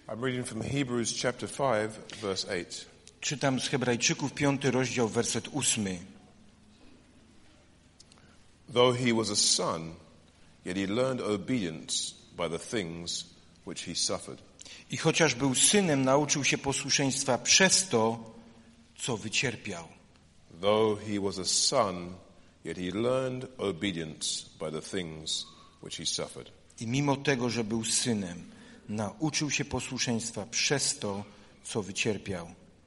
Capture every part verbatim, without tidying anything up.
I'm reading from Hebrews chapter five, verse eight. Czytam z Hebrajczyków piąty rozdział, werset ósmy. Though he was a son, yet he learned obedience by the things which he suffered. I chociaż był synem, nauczył się posłuszeństwa przez to, co wycierpiał. Though he was a son, yet he learned obedience by the things which he suffered. I mimo tego, że był synem, nauczył się posłuszeństwa przez to, co wycierpiał.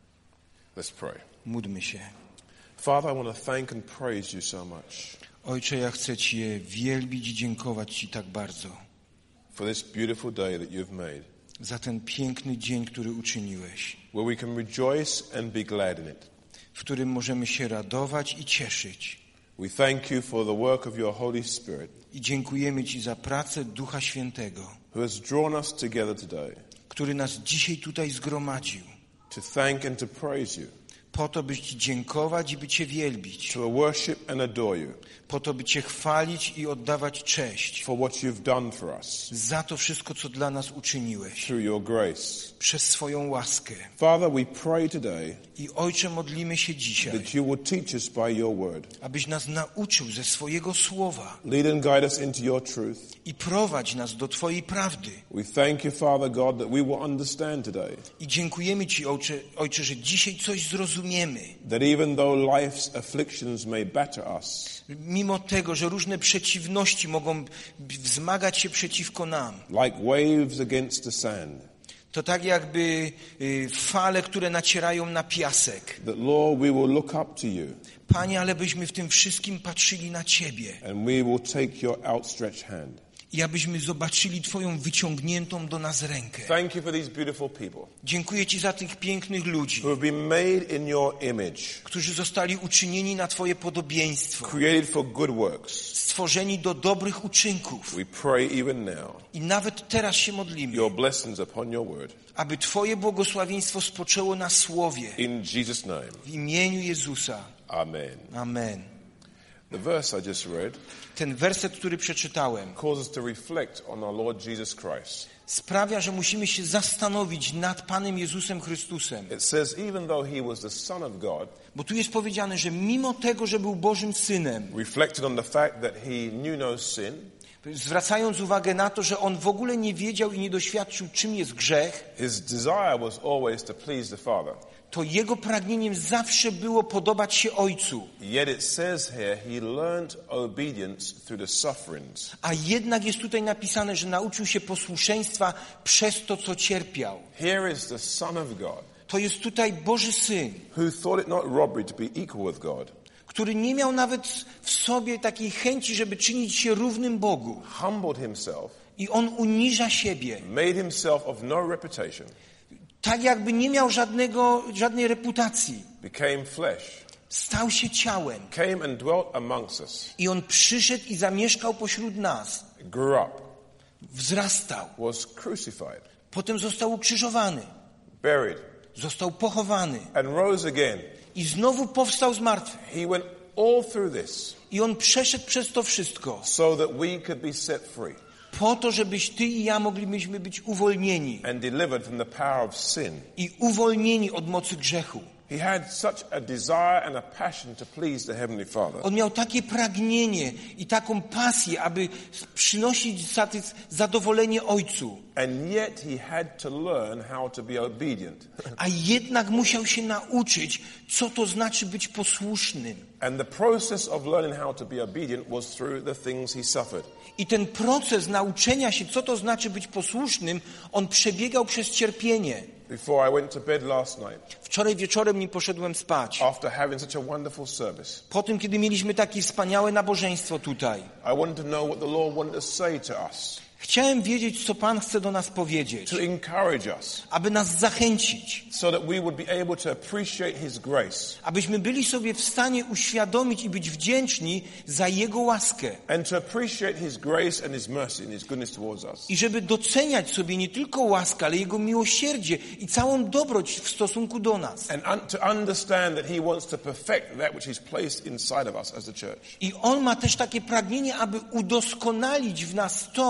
Let's pray. Módlmy się. Father, I want to thank and praise you so much Ojcze, ja chcę Cię wielbić i dziękować Ci tak bardzo for this beautiful day that you've made, za ten piękny dzień, który uczyniłeś, where we can rejoice and be glad in it. w którym możemy się radować i cieszyć. We thank you for the work of your Holy Spirit, I dziękujemy Ci za pracę Ducha Świętego, who has drawn us together today który nas dzisiaj tutaj zgromadził, to thank and to praise you, po to, by Ci dziękować i by Cię wielbić, to worship and adore you po to, by Cię chwalić i oddawać cześć for what you've done for us za to wszystko, co dla nas uczyniłeś, through your grace. przez swoją łaskę. Father, we pray today I Ojcze, modlimy się dzisiaj, that you will teach us by your word. abyś nas nauczył ze swojego słowa Lead and guide us into your truth. i prowadź nas do Twojej prawdy. We thank you, Father God, that we will understand today I dziękujemy Ci, Ojcze, Ojcze, że dzisiaj coś zrozumiemy. that even though life's afflictions may batter us, Mimo tego, że różne przeciwności mogą wzmagać się przeciwko nam, like waves against the sand, to tak jakby y, fale, które nacierają na piasek. that Lord, we will look up to you Panie, ale byśmy w tym wszystkim patrzyli na Ciebie and we will take your outstretched hand. i abyśmy zobaczyli Twoją wyciągniętą do nas rękę. Thank you for these beautiful people Dziękuję Ci za tych pięknych ludzi, who have been made in your image, którzy zostali uczynieni na Twoje podobieństwo, created for good works. stworzeni do dobrych uczynków. We pray even now, I nawet teraz się modlimy, your blessings upon your word. aby Twoje błogosławieństwo spoczęło na słowie. In Jesus' name, W imieniu Jezusa. amen. Amen. The verse I just read Ten werset, który przeczytałem, calls us to reflect on our Lord Jesus Christ. sprawia, że musimy się zastanowić nad Panem Jezusem Chrystusem. It says, even though he was the Son of God, Bo tu jest powiedziane, że mimo tego, że był Bożym Synem, reflected on the fact that he knew no sin, zwracając uwagę na to, że On w ogóle nie wiedział i nie doświadczył, czym jest grzech, his desire was always to please the Father. to Jego pragnieniem zawsze było podobać się Ojcu. Yet it says here, he learned obedience through the sufferings. A jednak jest tutaj napisane, że nauczył się posłuszeństwa przez to, co cierpiał. Here is the Son of God, To jest tutaj Boży Syn, who thought it not robbery to be equal with God, który nie miał nawet w sobie takiej chęci, żeby czynić się równym Bogu. humbled himself, I On uniża siebie, made himself of no reputation, tak jakby nie miał żadnego, żadnej reputacji. became flesh, Stał się ciałem came and dwelt amongst us, i On przyszedł i zamieszkał pośród nas. grew up, Wzrastał, was crucified, potem został ukrzyżowany, buried, został pochowany and rose again. i znowu powstał z martwych. He went all through this I On przeszedł przez to wszystko so that we could be set free po to, żebyś Ty i ja moglibyśmy być uwolnieni and delivered from the power of sin. i uwolnieni od mocy grzechu. He had such a desire and a passion to please the Heavenly Father. On miał takie pragnienie i taką pasję, aby przynosić satys- zadowolenie Ojcu. And yet he had to learn how to be obedient. A jednak musiał się nauczyć, co to znaczy być posłusznym. And the process of learning how to be obedient was through the things he suffered. I ten proces nauczenia się, co to znaczy być posłusznym, on przebiegał przez cierpienie. Before I went to bed last night, Wczoraj wieczorem nie poszedłem spać. after having such a wonderful service, Po tym, kiedy mieliśmy takie wspaniałe nabożeństwo tutaj, I wanted to know what the Lord wanted to say to us, chciałem wiedzieć, co Pan chce do nas powiedzieć, to encourage us, aby nas zachęcić, so that we would be able to appreciate his grace abyśmy byli sobie w stanie uświadomić i być wdzięczni za Jego łaskę. and to appreciate his grace and his mercy and his goodness towards us. I żeby doceniać sobie nie tylko łaskę, ale Jego miłosierdzie i całą dobroć w stosunku do nas. And un- to understand that he wants to perfect that which he's placed inside of us as the church. I On ma też takie pragnienie, aby udoskonalić w nas to,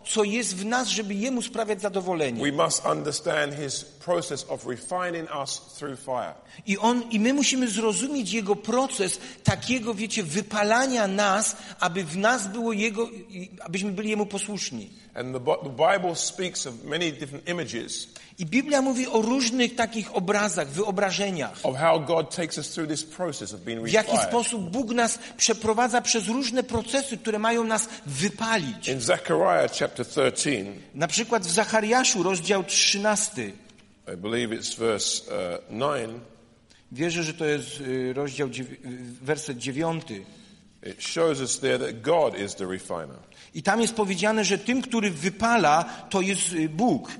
co jest w nas, żeby Jemu sprawiać zadowolenie. We must understand His process of refining us through fire. I on, i my musimy zrozumieć Jego proces takiego, wiecie, wypalania nas, aby w nas było Jego, abyśmy byli Jemu posłuszni. And the, the Bible speaks of many different images. I Biblia mówi o różnych takich obrazach, wyobrażeniach. Of how God takes us through this process of being W jaki refined. sposób Bóg nas przeprowadza przez różne procesy, które mają nas wypalić. In Zechariah chapter thirteen, Na przykład w Zachariaszu, rozdział trzynasty. I believe it's verse uh, nine. Wierzę, że to jest y, rozdział, dziew- y, werset dziewiąty. It shows us there that God is the refiner. I tam jest powiedziane, że tym, który wypala, to jest y, Bóg.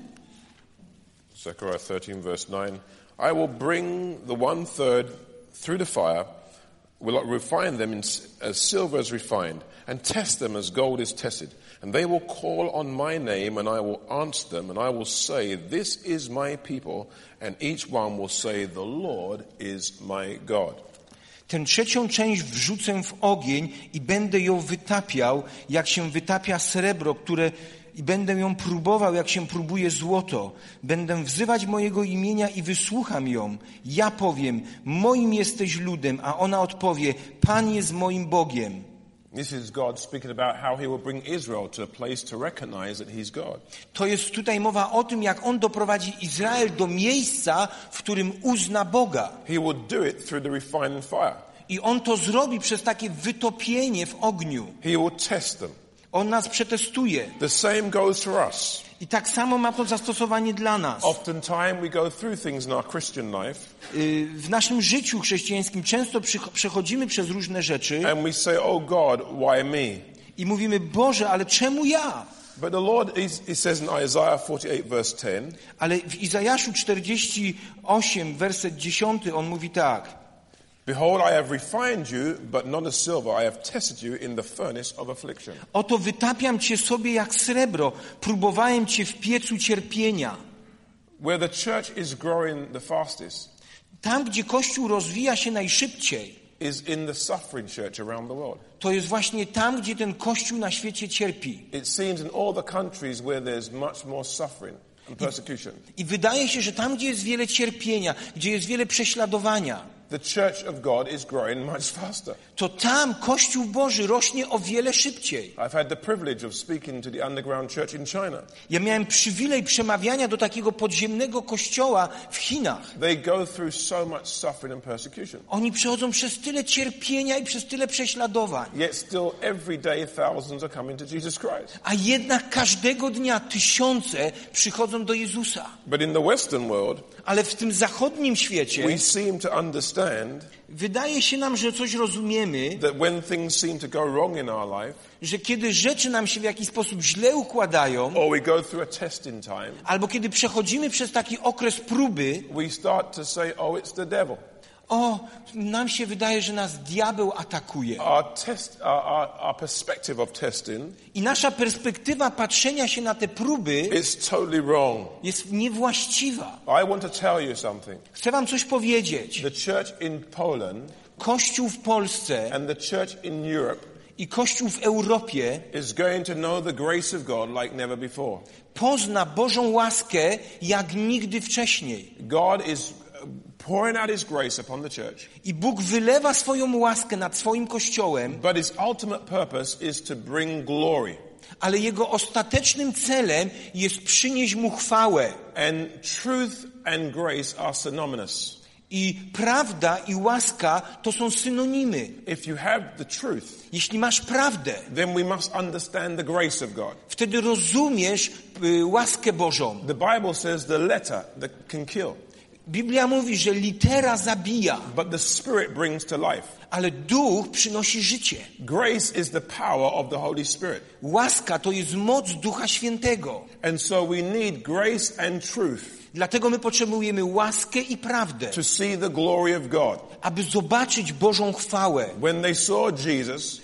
Zechariah thirteen verse nine. I will bring the one third through the fire, will refine them in, as silver is refined, and test them as gold is tested. And they will call on my name, and I will answer them, and I will say, this is my people, and each one will say, the Lord is my God. Tę trzecią część wrzucę w ogień i będę ją wytapiał, jak się wytapia srebro, które i będę ją próbował, jak się próbuje złoto. Będę wzywać mojego imienia i wysłucham ją. Ja powiem, moim jesteś ludem, a ona odpowie, Pan jest moim Bogiem. This is God speaking about how he will bring Israel to a place to recognize that he's God. To jest tutaj mowa o tym, jak On doprowadzi Izrael do miejsca, w którym uzna Boga. He will do it through the refining fire. I On to zrobi przez takie wytopienie w ogniu. He will test them. On nas przetestuje. The same goes for us. I tak samo ma to zastosowanie dla nas. Oftentimes we go through things in our Christian life Y, W naszym życiu chrześcijańskim często przycho- przechodzimy przez różne rzeczy and we say, oh God, why me? i mówimy, Boże, ale czemu ja? But the Lord, he he says in Isaiah forty-eight verse ten, Ale w Izajaszu czterdzieści osiem, werset dziesiąty, on mówi tak. behold, I have refined you, but not as silver. I have tested you in the furnace of affliction. Oto wytapiam cię sobie jak srebro, próbowałem cię w piecu cierpienia. Where the church is growing the fastest Tam, gdzie Kościół rozwija się najszybciej, is in the suffering church around the world. to jest właśnie tam, gdzie ten Kościół na świecie cierpi. It seems in all the countries where there's much more suffering and persecution, I wydaje się, że tam, gdzie jest wiele cierpienia, gdzie jest wiele prześladowania, the church of God is growing much faster. to tam Kościół Boży rośnie o wiele szybciej. I've had the privilege of speaking to the underground church in China. Ja miałem przywilej przemawiania do takiego podziemnego kościoła w Chinach. They go through so much suffering and persecution. Oni przechodzą przez tyle cierpienia i przez tyle prześladowań. Yet still every day thousands are coming to Jesus Christ. A jednak każdego dnia tysiące przychodzą do Jezusa. But in the Western world, Ale w tym zachodnim świecie we seem to understand wydaje się nam, że coś rozumiemy, that when things seem to go wrong in our life, że kiedy rzeczy nam się w jakiś sposób źle układają, or we go through a testing time, albo kiedy przechodzimy przez taki okres próby, we start to say, oh, it's the devil. o, nam się wydaje, że nas diabeł atakuje. Our test, our, our, our perspective of testing I nasza perspektywa patrzenia się na te próby is totally wrong. jest niewłaściwa. I want to tell you something. Chcę wam coś powiedzieć. The church in Poland Kościół w Polsce and the church in Europe i Kościół w Europie is going to know the grace of God like never before. pozna Bożą łaskę jak nigdy wcześniej. God is pouring out His grace upon the church, I Bóg wylewa swoją łaskę nad swoim Kościołem, but His ultimate purpose is to bring glory. ale Jego ostatecznym celem jest przynieść Mu chwałę. And truth and grace are synonymous. I prawda i łaska to są synonimy. If you have the truth, Jeśli masz prawdę, then we must understand the grace of God. wtedy rozumiesz y, łaskę Bożą. The Bible says the letter that can kill, Biblia mówi, że litera zabija, but the Spirit brings to life. ale duch przynosi życie. Grace is the power of the Holy Spirit. Łaska to jest moc Ducha Świętego. And so we need grace and truth Dlatego my potrzebujemy łaskę i prawdę, to see the glory of God. aby zobaczyć Bożą chwałę. When they saw Jesus,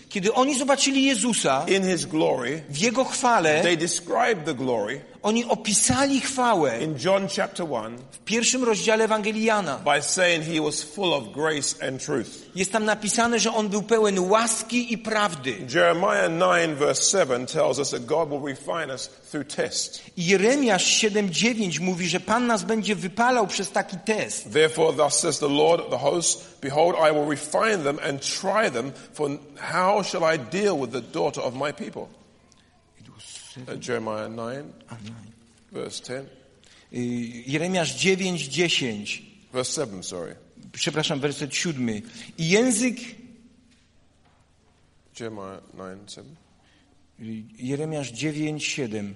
Kiedy oni zobaczyli Jezusa in his glory, w Jego chwale, they described the glory oni opisali chwałę in John chapter one w pierwszym rozdziale Ewangelii Jana. by saying he was full of grace and truth. Jest tam napisane, że on był pełen łaski i prawdy. Jeremiah nine verse seven tells us that God will refine us through tests. I Jeremiasz siedem dziewięć mówi, że Pan nas będzie wypalał przez taki test. Therefore thus says the Lord of the hosts, behold, I will refine them and try them, for how shall I deal with the daughter of my people? Uh, Jeremiah nine, verse ten. Jeremiasz dziewięć dziesięć. Verse seven, sorry. Przepraszam, werset siódmy. I język... Jeremiah nine, seven. Jeremiasz dziewięć siedem.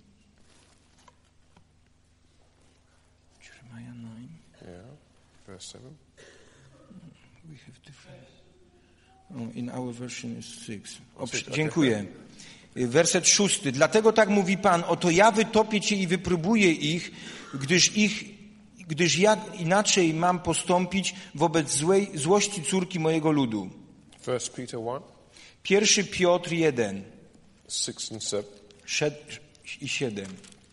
Jeremiah nine. Yeah, verse seven. We have different... Oh, in our version is six. O, dziękuję. Werset szósty. Dlatego tak mówi Pan, oto ja wytopię cię i wypróbuję ich, gdyż ich, gdyż ja inaczej mam postąpić wobec złej, złości córki mojego ludu. First Peter one. Pierwszy Piotr jeden. Six and seven. Szed i siedem.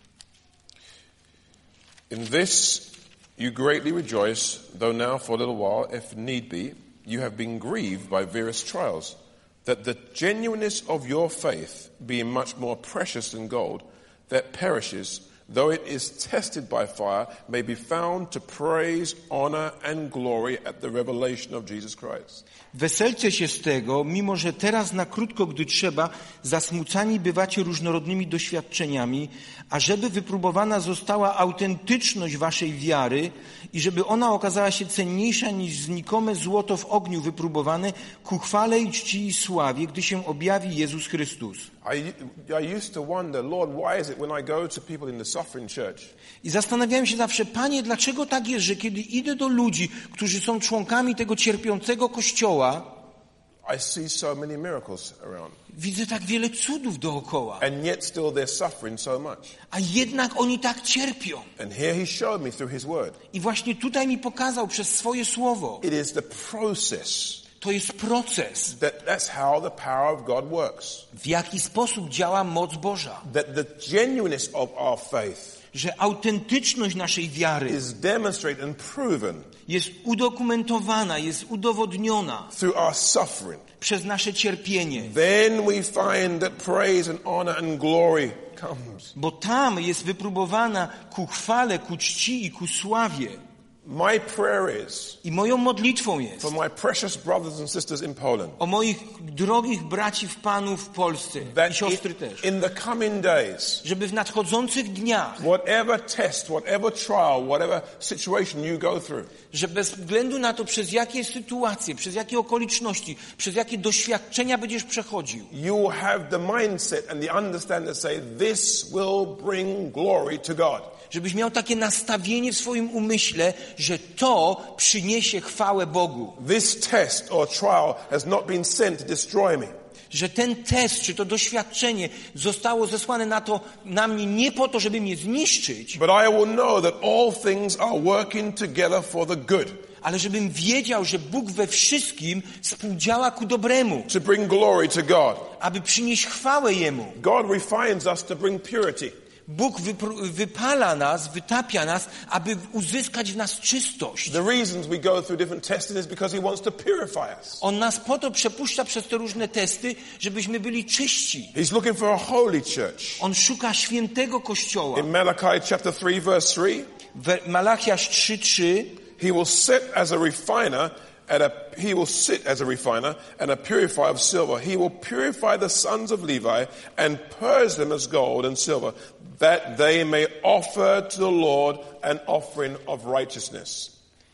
In this you greatly rejoice, though now for a little while, if need be, you have been grieved by various trials, that the genuineness of your faith, being much more precious than gold, that perishes, though it is tested by fire, may be found to praise, honor, and glory at the revelation of Jesus Christ. Weselcie się z tego, mimo że teraz na krótko, gdy trzeba, zasmucani bywacie różnorodnymi doświadczeniami, a żeby wypróbowana została autentyczność waszej wiary i żeby ona okazała się cenniejsza niż znikome złoto w ogniu wypróbowane, ku chwale i czci i sławie, gdy się objawi Jezus Chrystus. I, I used to wonder, Lord, why is it when I go to people in the suffering church, I zastanawiałem się zawsze, Panie, dlaczego tak jest, że kiedy idę do ludzi, którzy są członkami tego cierpiącego Kościoła, I see so many miracles around, widzę tak wiele cudów dookoła, and yet still they're suffering so much. a jednak oni tak cierpią. And here he showed me through his word. I właśnie tutaj mi pokazał przez swoje słowo. It is the process. To jest proces, That, that's how the power of God works. w jaki sposób działa moc Boża. That the genuineness of our faith Że autentyczność naszej wiary is demonstrated and proven jest udokumentowana, jest udowodniona through our suffering. przez nasze cierpienie. Then we find that praise and honor and glory comes. Bo tam jest wypróbowana ku chwale, ku czci i ku sławie. My prayer is I moją modlitwą jest for my precious brothers and sisters in Poland o moich drogich braci w Panu w Polsce i that siostry in, też, in the coming days, żeby w nadchodzących dniach, whatever test, whatever trial, whatever situation you go through, że bez względu na to, przez jakie sytuacje, przez jakie okoliczności, przez jakie doświadczenia będziesz przechodził, you will have the mindset and the understanding to say, this will bring glory to God. żebyś miał takie nastawienie w swoim umyśle, że to przyniesie chwałę Bogu. This test or trial has not been sent to destroy me. Że ten test, czy to doświadczenie zostało zesłane na to, na mnie nie po to, żeby mnie zniszczyć, But I will know that all things are working together for the good. ale żebym wiedział, że Bóg we wszystkim współdziała ku dobremu, To bring glory to God. aby przynieść chwałę Jemu. God refines us to bring purity. Bóg wypr- wypala nas, wytapia nas, aby uzyskać w nas czystość. The reasons we go through different testing is because He wants to purify us. On nas po to przepuszcza przez te różne testy, żebyśmy byli czyści. He's looking for a holy church. On szuka świętego Kościoła. In Malachi chapter three verse three, W Malachiasz trzy trzy He will sit as a refiner and a, He will sit as a refiner and a purifier of silver. He will purify the sons of Levi and purge them as gold and silver, that they may offer to the Lord an offering of righteousness.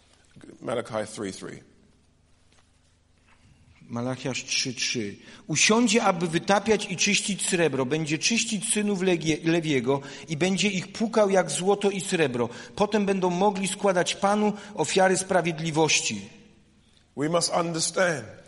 Malachi three three. Malachiasz trzy trzy. Usiądzie, aby wytapiać i czyścić srebro. Będzie czyścić synów Legie, Lewiego i będzie ich płukał jak złoto i srebro. Potem będą mogli składać Panu ofiary sprawiedliwości. We must understand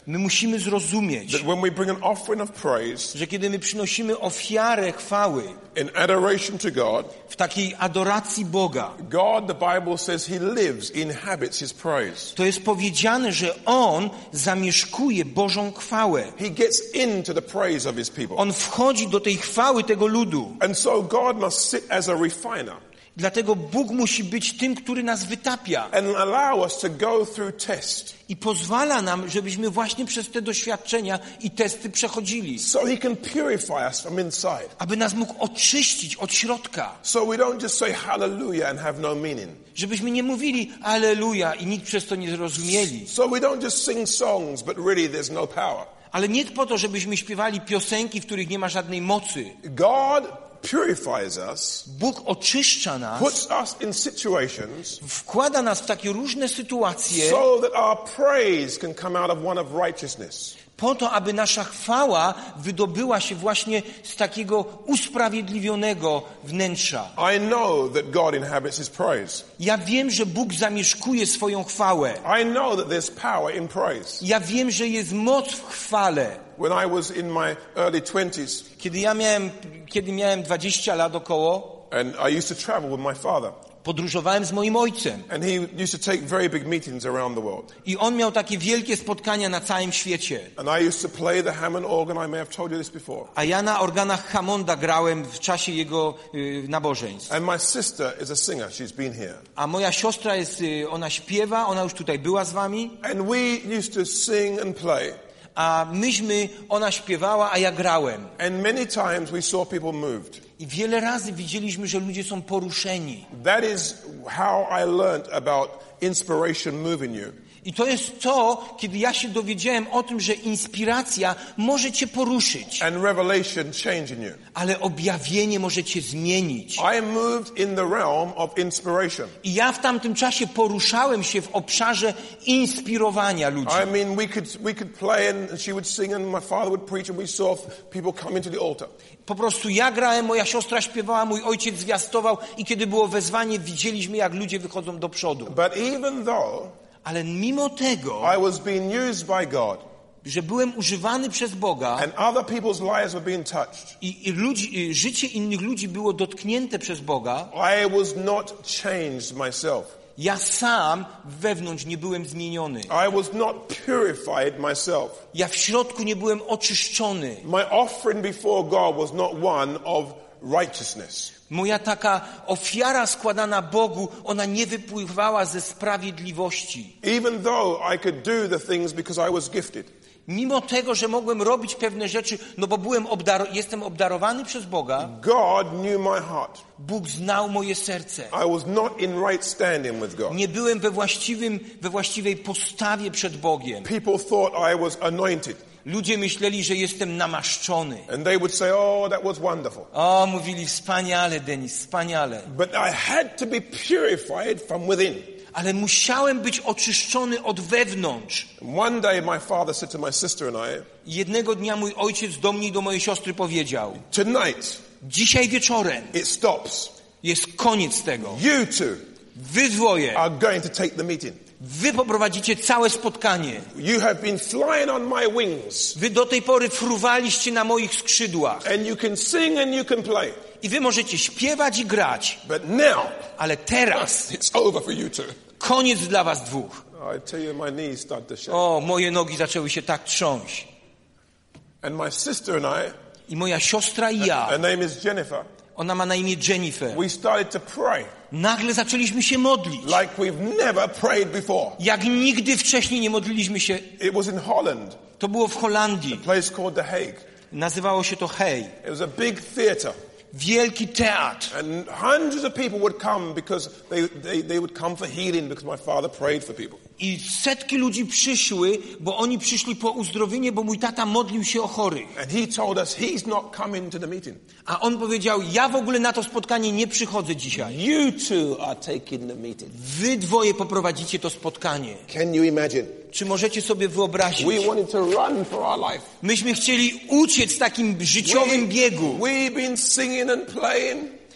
My musimy zrozumieć, that when we bring an offering of praise że kiedy my przynosimy ofiarę chwały in adoration to God, w takiej adoracji Boga, God, the Bible says, He lives, inhabits His praise. to jest powiedziane, że On zamieszkuje Bożą chwałę. He gets into the praise of His people. On wchodzi do tej chwały tego ludu. And so God must sit as a refiner Dlatego Bóg musi być tym, który nas wytapia and allow us to go through test i pozwala nam, żebyśmy właśnie przez te doświadczenia i testy przechodzili, so He can purify us from inside. aby nas mógł oczyścić od środka. So we don't just say hallelujah and have no meaning. Żebyśmy nie mówili alleluja i nikt przez to nie zrozumieli. So we don't just sing songs, but really there's no power. Ale nie po to, żebyśmy śpiewali piosenki, w których nie ma żadnej mocy. God purifies us, Bóg oczyszcza nas, puts us in situations wkłada nas w takie różne sytuacje so that our praise can come out of one of righteousness. po to, aby nasza chwała wydobyła się właśnie z takiego usprawiedliwionego wnętrza. I know that God inhabits His praise. Ja wiem, że Bóg zamieszkuje swoją chwałę. I know that there's power in praise. Ja wiem, że jest moc w chwale. When I was in my early twenties, Kiedy ja miałem, kiedy miałem dwadzieścia lat około, and I used to travel with my father, podróżowałem z moim ojcem. and he used to take very big meetings around the world. I on miał takie wielkie spotkania na całym świecie. And I used to play the Hammond organ. I may have told you this before. A ja na organach Hammonda grałem w czasie jego y, nabożeństw. And my sister is a singer. She's been here. A moja siostra jest, y, ona śpiewa, ona już tutaj była z wami. And we used to sing and play. A myśmy, ona śpiewała, a ja grałem. And many times we saw people moved. I wiele razy widzieliśmy, że ludzie są poruszeni. That is how I learned about inspiration moving you. I to jest to, kiedy ja się dowiedziałem o tym, że inspiracja może cię poruszyć, And revelation changing you. ale objawienie może cię zmienić. I moved in the realm of inspiration. I ja w tamtym czasie poruszałem się w obszarze inspirowania ludzi. I mean, we could we could play and she would sing and my father would preach and we saw people come into the altar. Po prostu ja grałem, moja siostra śpiewała, mój ojciec zwiastował i kiedy było wezwanie, widzieliśmy, jak ludzie wychodzą do przodu. But even though Ale mimo tego, I was being used by God że byłem używany przez Boga and other people's lives were being touched, i, i ludzi, i życie innych ludzi było dotknięte przez Boga, I was not changed myself. ja sam wewnątrz nie byłem zmieniony. I was not purified myself. Ja w środku nie byłem oczyszczony. My offering before God was not one of righteousness. Moja taka ofiara składana Bogu, ona nie wypływała ze sprawiedliwości. Even though I could do the things because I was gifted. Mimo tego, że mogłem robić pewne rzeczy, no bo byłem obdar- jestem obdarowany przez Boga, God knew my heart. Bóg znał moje serce. I was not in right standing with God. Nie byłem we właściwym, we właściwej postawie przed Bogiem. People thought I was anointed. Ludzie myśleli, że jestem namaszczony. And they would say, oh, that was wonderful. O, mówili, wspaniale, Denis, wspaniale. But I had to be purified from within. Ale musiałem być oczyszczony od wewnątrz. One day my father said to my sister and I, Jednego dnia mój ojciec do mnie i do mojej siostry powiedział: tonight dzisiaj wieczorem it stops. jest koniec tego. You two Wy dwoje, are going to take the meeting. wy poprowadzicie całe spotkanie. You have been flying on my wings. Wy do tej pory fruwaliście na moich skrzydłach. And you can sing and you can play. I wy możecie śpiewać i grać. But now Ale teraz it's over for you two. koniec dla was dwóch. I tell you, my knees start to shake. O, moje nogi zaczęły się tak trząść. And my sister and I, I moja siostra i ja, her name is Jennifer, ona ma na imię Jennifer, we started to pray nagle zaczęliśmy się modlić. like we've never prayed before. Jak nigdy wcześniej nie modliliśmy się. It was in Holland, To było w Holandii. a place called The Hague. Nazywało się to Hej. It was a big theater. Wielki teatr. And hundreds of people would come because they, they, they would come for healing because my father prayed for people. I setki ludzi przyszły, bo oni przyszli po uzdrowienie, bo mój tata modlił się o chorych. And he told us he's not coming to the meeting. A on powiedział, ja w ogóle na to spotkanie nie przychodzę dzisiaj. You two are taking the meeting. Wy dwoje poprowadzicie to spotkanie. Can you imagine? Czy możecie sobie wyobrazić? We wanted to run for our life. Myśmy chcieli uciec w takim życiowym biegu. We've been singing and playing.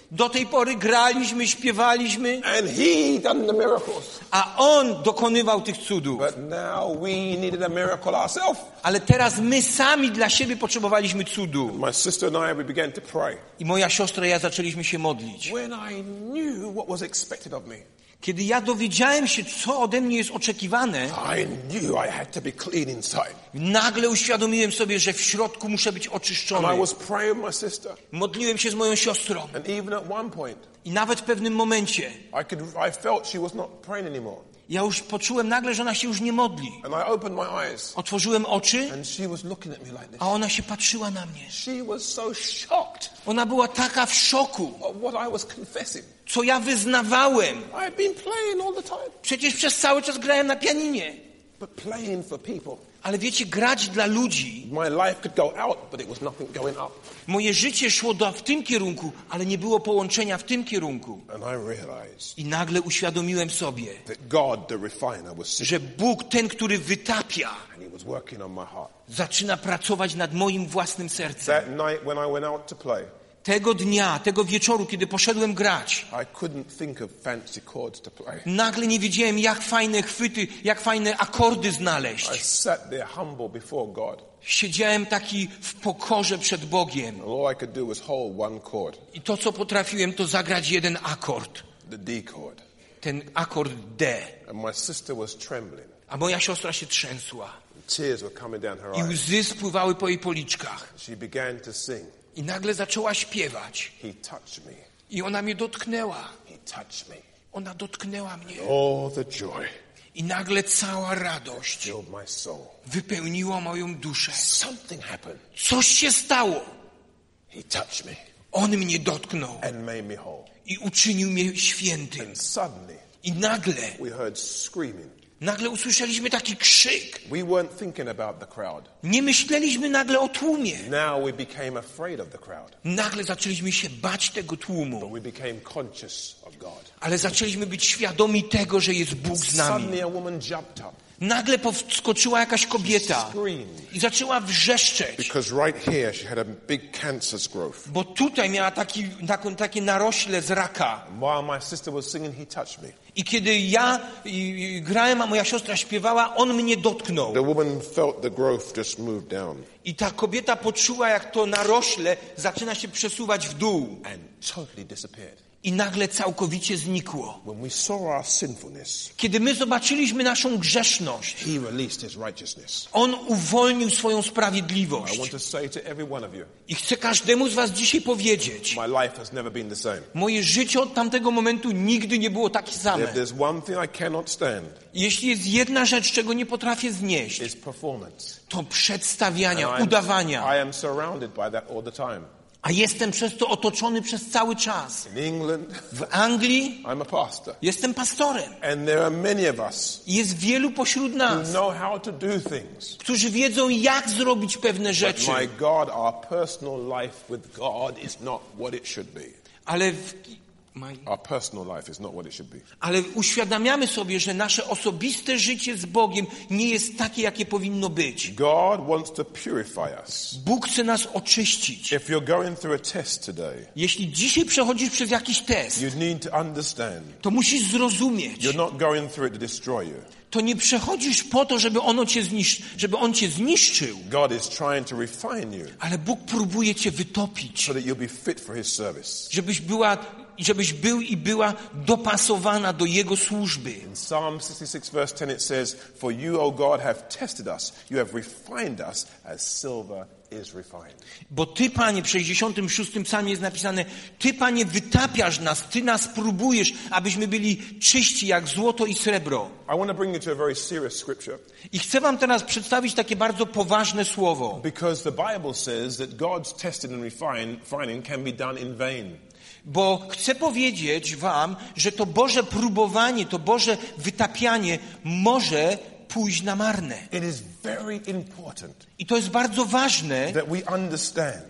Do tej pory graliśmy, śpiewaliśmy, and he done the miracles. a on dokonywał tych cudów. But now we needed a miracle ourselves. Ale teraz my sami dla siebie potrzebowaliśmy cudu. My sister and I, we began to pray. I moja siostra i ja zaczęliśmy się modlić. When I knew what was expected of me, Kiedy ja dowiedziałem się, co ode mnie jest oczekiwane, I knew I had to be clean inside. nagle uświadomiłem sobie, że w środku muszę być And oczyszczony. I was praying with my sister. Modliłem się z moją siostrą. And even at one point, I nawet w pewnym momencie I could, I felt she was not praying anymore. ja już poczułem nagle, że ona się już nie modli. And I opened my eyes, Otworzyłem oczy, and she was looking at me like this. a ona się patrzyła na mnie. She was so shocked Ona była taka w szoku, of what I was confessing. co ja wyznawałem. I had been playing all the time, Przecież przez cały czas grałem na pianinie. but playing for people. Ale wiecie, grać dla ludzi. My life could go out, but it was nothing going up. Moje życie szło do, w tym kierunku, ale nie było połączenia w tym kierunku. And I realized I nagle uświadomiłem sobie, that God, the refiner, was sitting że Bóg, ten, który wytapia, and he was working on my heart. zaczyna pracować nad moim własnym sercem. That night when I went out to play, Tego dnia, tego wieczoru, kiedy poszedłem grać, I couldn't think of fancy chords to play. nagle nie wiedziałem, jak fajne chwyty, jak fajne akordy I znaleźć. sat there humble before God. Siedziałem taki w pokorze przed Bogiem. And all I could do was hold one chord, I to, co potrafiłem, to zagrać jeden akord. the D chord. Ten akord D. And my sister was trembling. A moja siostra się trzęsła. Tears were coming down her I eyes. łzy spływały po jej policzkach. She began to sing. I nagle zaczęła śpiewać. He touched me. I ona mnie dotknęła. He touched me. Ona dotknęła mnie. All the joy I nagle cała radość filled my soul. wypełniła moją duszę. Something happened. Coś się stało. He touched me On mnie dotknął and made me whole. i uczynił mnie świętym. And suddenly I nagle, we heard screaming. nagle usłyszeliśmy taki krzyk. We weren't thinking about the crowd. Nie myśleliśmy nagle o tłumie. Now we became afraid of the crowd. Nagle zaczęliśmy się bać tego tłumu. We became conscious of God. Ale zaczęliśmy być świadomi tego, że jest Bóg z nami. Suddenly a woman jumped up, Nagle podskoczyła jakaś kobieta screamed. i zaczęła wrzeszczeć. Because right here she had a big cancerous growth. Bo tutaj miała taki, taką, takie narośle z raka. While my sister was singing, he touched me. I kiedy ja i, i grałem, a moja siostra śpiewała, on mnie dotknął. The woman felt the growth just move down I ta kobieta poczuła, jak to narośle zaczyna się przesuwać w dół. and totally disappeared. I nagle całkowicie znikło. When we saw our sinfulness, Kiedy my zobaczyliśmy naszą grzeszność, he released his righteousness. on uwolnił swoją I sprawiedliwość. want to say to every one of you, I chcę każdemu z was dzisiaj powiedzieć, my life has never been the same. moje życie od tamtego momentu nigdy nie było takie same. If there's one thing I cannot stand, Jeśli jest jedna rzecz, czego nie potrafię znieść, it's performance. to przedstawiania, And I am- udawania. I am surrounded by that all the time. A jestem przez to otoczony przez cały czas. In England, W Anglii I'm a pastor. jestem pastorem. And there are many of us I jest wielu pośród who nas, know how to do things. którzy wiedzą, jak zrobić pewne But rzeczy. my God, our personal life with God is not what it should be. Ale, w, my, Our personal life is not what it should be. ale uświadamiamy sobie, że nasze osobiste życie z Bogiem nie jest takie, jakie powinno być. God wants to purify us. Bóg chce nas oczyścić. If you're going through a test today, Jeśli dzisiaj przechodzisz przez jakiś test, you need to understand to musisz zrozumieć. you're not going through it to destroy you. To nie przechodzisz po to, żeby, ono cię zniszczy, żeby On cię zniszczył. God is trying to refine you Ale Bóg próbuje cię wytopić. so that you'll be fit for His service. Żebyś była, żebyś był i była dopasowana do Jego służby. In Psalm sixty-six verse ten it says, For you, O God, have tested us. You have refined us as silver is refined. Bo Ty, Panie, w sześćdziesiątym szóstym psalmie jest napisane, Ty, Panie, wytapiasz nas, Ty nas próbujesz, abyśmy byli czyści jak złoto i srebro. I want to bring you to a very serious scripture I chcę wam teraz przedstawić takie bardzo poważne słowo. because the Bible says that God's testing and refine- refining can be done in vain. Bo chcę powiedzieć wam, że to Boże próbowanie, to Boże wytapianie może pójść na marne. It is very important I to jest bardzo ważne, that we understand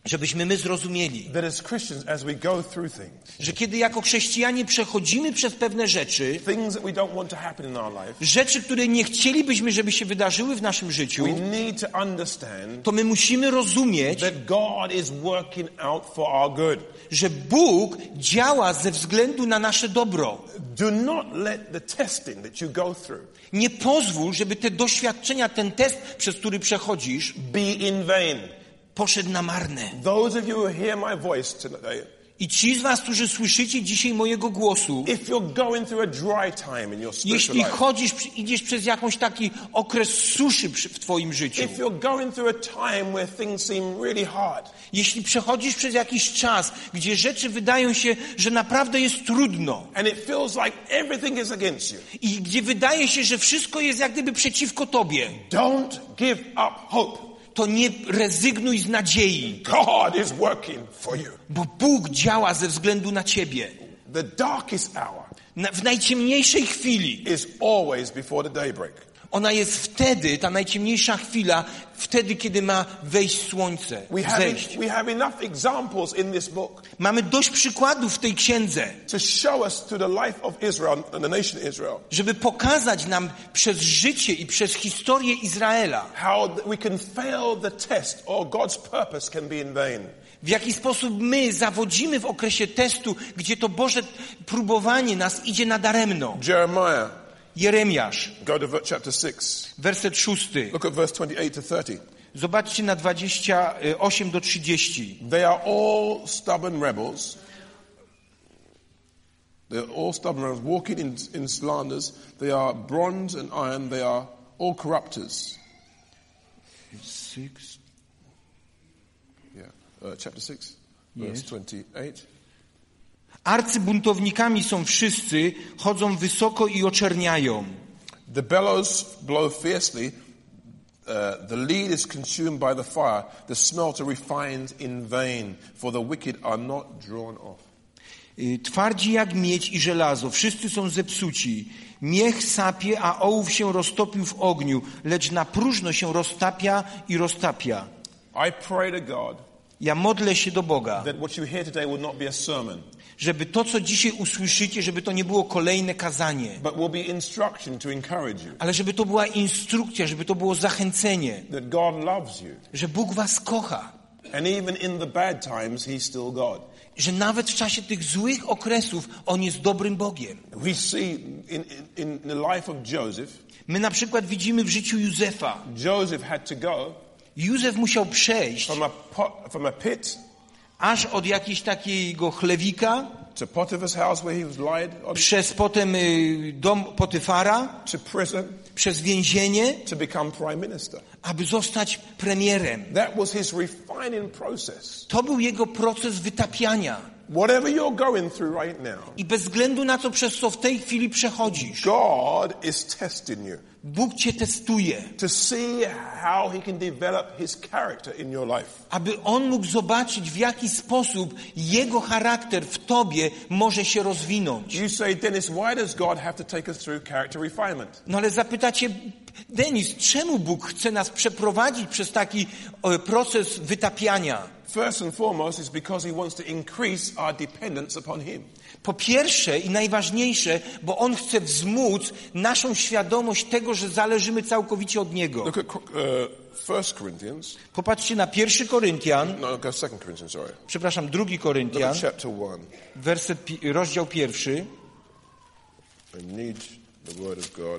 żebyśmy my zrozumieli, that as Christians, as we go through things, że kiedy jako chrześcijanie przechodzimy przez pewne rzeczy, things that we don't want to happen in our life, rzeczy, które nie chcielibyśmy, żeby się wydarzyły w naszym życiu, we need to understand to my musimy rozumieć, that God is working out for our good. że Bóg działa ze względu na nasze dobro. Do not let the testing that you go through Nie pozwól, żeby te doświadczenia, ten test, przez który przechodzisz, be in vain. poszedł na marne. Those of you who hear my voice today, I ci z was, którzy słyszycie dzisiaj mojego głosu, if you're going through a dry time in your spiritual jeśli life, chodzisz, idziesz przez jakąś taki okres suszy przy- w twoim życiu, if you're going through a time where things seem really hard, jeśli przechodzisz przez jakiś czas, gdzie rzeczy wydają się, że naprawdę jest trudno and it feels like everything is against you, i gdzie wydaje się, że wszystko jest jak gdyby przeciwko tobie, don't give up hope. to nie rezygnuj z nadziei, God is working for you. bo Bóg działa ze względu na ciebie. The darkest hour Na, w najciemniejszej chwili. is always before the daybreak. Ona jest wtedy, ta najciemniejsza chwila, wtedy, kiedy ma wejść słońce, We have, wzejść. we have enough examples in this book Mamy dość przykładów w tej księdze, to show us through the life of Israel and the nation Israel żeby pokazać nam przez życie i przez historię Izraela, how we can fail the test or God's purpose can be in vain. w jaki sposób my zawodzimy w okresie testu, gdzie to Boże próbowanie nas idzie nadaremno. Jeremiah, Jeremiasz, go to ver- chapter six. werset szósty. Look at verse twenty-eight to thirty. Zobaczcie na dwadzieścia osiem do trzydziestu. They are all stubborn rebels. They are all stubborn rebels, walking in, in slanders. They are bronze and iron. They are all corrupters. Six. Yeah, uh, chapter six, verse Yes. twenty-eight. Arcybuntownikami są wszyscy, chodzą wysoko i oczerniają. The bellows blow fiercely. Uh, the lead is consumed by the fire. The smelter refines in vain, for the wicked are not drawn off. Y, Twardzi jak miedź i żelazo, wszyscy są zepsuci. Miech sapie, a ołów się roztopił w ogniu, lecz na próżno się roztapia i roztapia. I pray to God Ja modlę się do Boga, that what you hear today will not be a sermon, żeby to, co dzisiaj usłyszycie, żeby to nie było kolejne kazanie, but will be instruction to encourage you. ale żeby to była instrukcja, żeby to było zachęcenie, That God loves you. że Bóg was kocha, And even in the bad times, He's still God. że nawet w czasie tych złych okresów On jest dobrym Bogiem. We see in, in, in the life of Joseph, My na przykład widzimy w życiu Józefa. Joseph had to go Józef musiał przejść from a, pot, from a pit aż od jakiegoś takiego chlewika, to Potiphar's house where he was lied on, przez potem y, dom Potyfara, to prison, przez więzienie, to become prime minister. aby zostać premierem. That was his refining process. To był jego proces wytapiania. Whatever you're going through right now, I bez względu na to, przez co w tej chwili przechodzisz, God is testing you Bóg cię testuje, to see how He can develop His character in your life. aby On mógł zobaczyć, w jaki sposób Jego charakter w tobie może się rozwinąć. You say, Dennis, why does God have to take us through character refinement? No ale zapytacie, Denis, czemu Bóg chce nas przeprowadzić przez taki e, proces wytapiania? First and foremost is because He wants to increase our dependence upon Him. Po pierwsze i najważniejsze, bo On chce wzmóc naszą świadomość tego, że zależymy całkowicie od Niego. Look at uh, First Corinthians. Popatrzcie na pierwszy Koryntian, No, go Second Corinthians, sorry. przepraszam, drugi Look Koryntian, at chapter one. werset, pi- rozdział pierwszy. I need the word of God.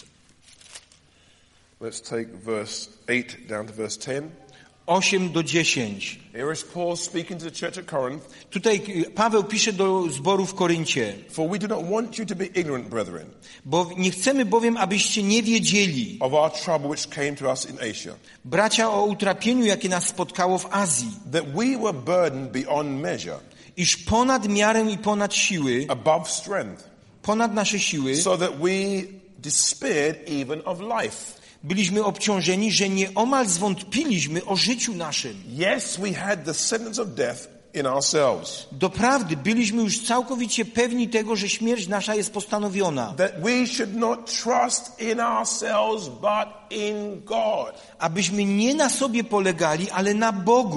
Let's take verse eight down to verse ten. osiem do dziesięciu. Here is Paul speaking to the church at Corinth. Tutaj Paweł pisze do zboru w Koryncie. For we do not want you to be ignorant, brethren, Bo nie chcemy bowiem, abyście nie wiedzieli, of our trouble which came to us in Asia, bracia, o utrapieniu, jakie nas spotkało w Azji, that we were burdened beyond measure, iż ponad miarę i ponad siły, above strength, ponad nasze siły, so that we despaired even of life. byliśmy obciążeni, że nieomal zwątpiliśmy o życiu naszym. Yes, we had the sentence of death in ourselves, Doprawdy byliśmy już całkowicie pewni tego, że śmierć nasza jest postanowiona, that we should not trust in ourselves, but in God. abyśmy nie na sobie polegali, ale na Bogu.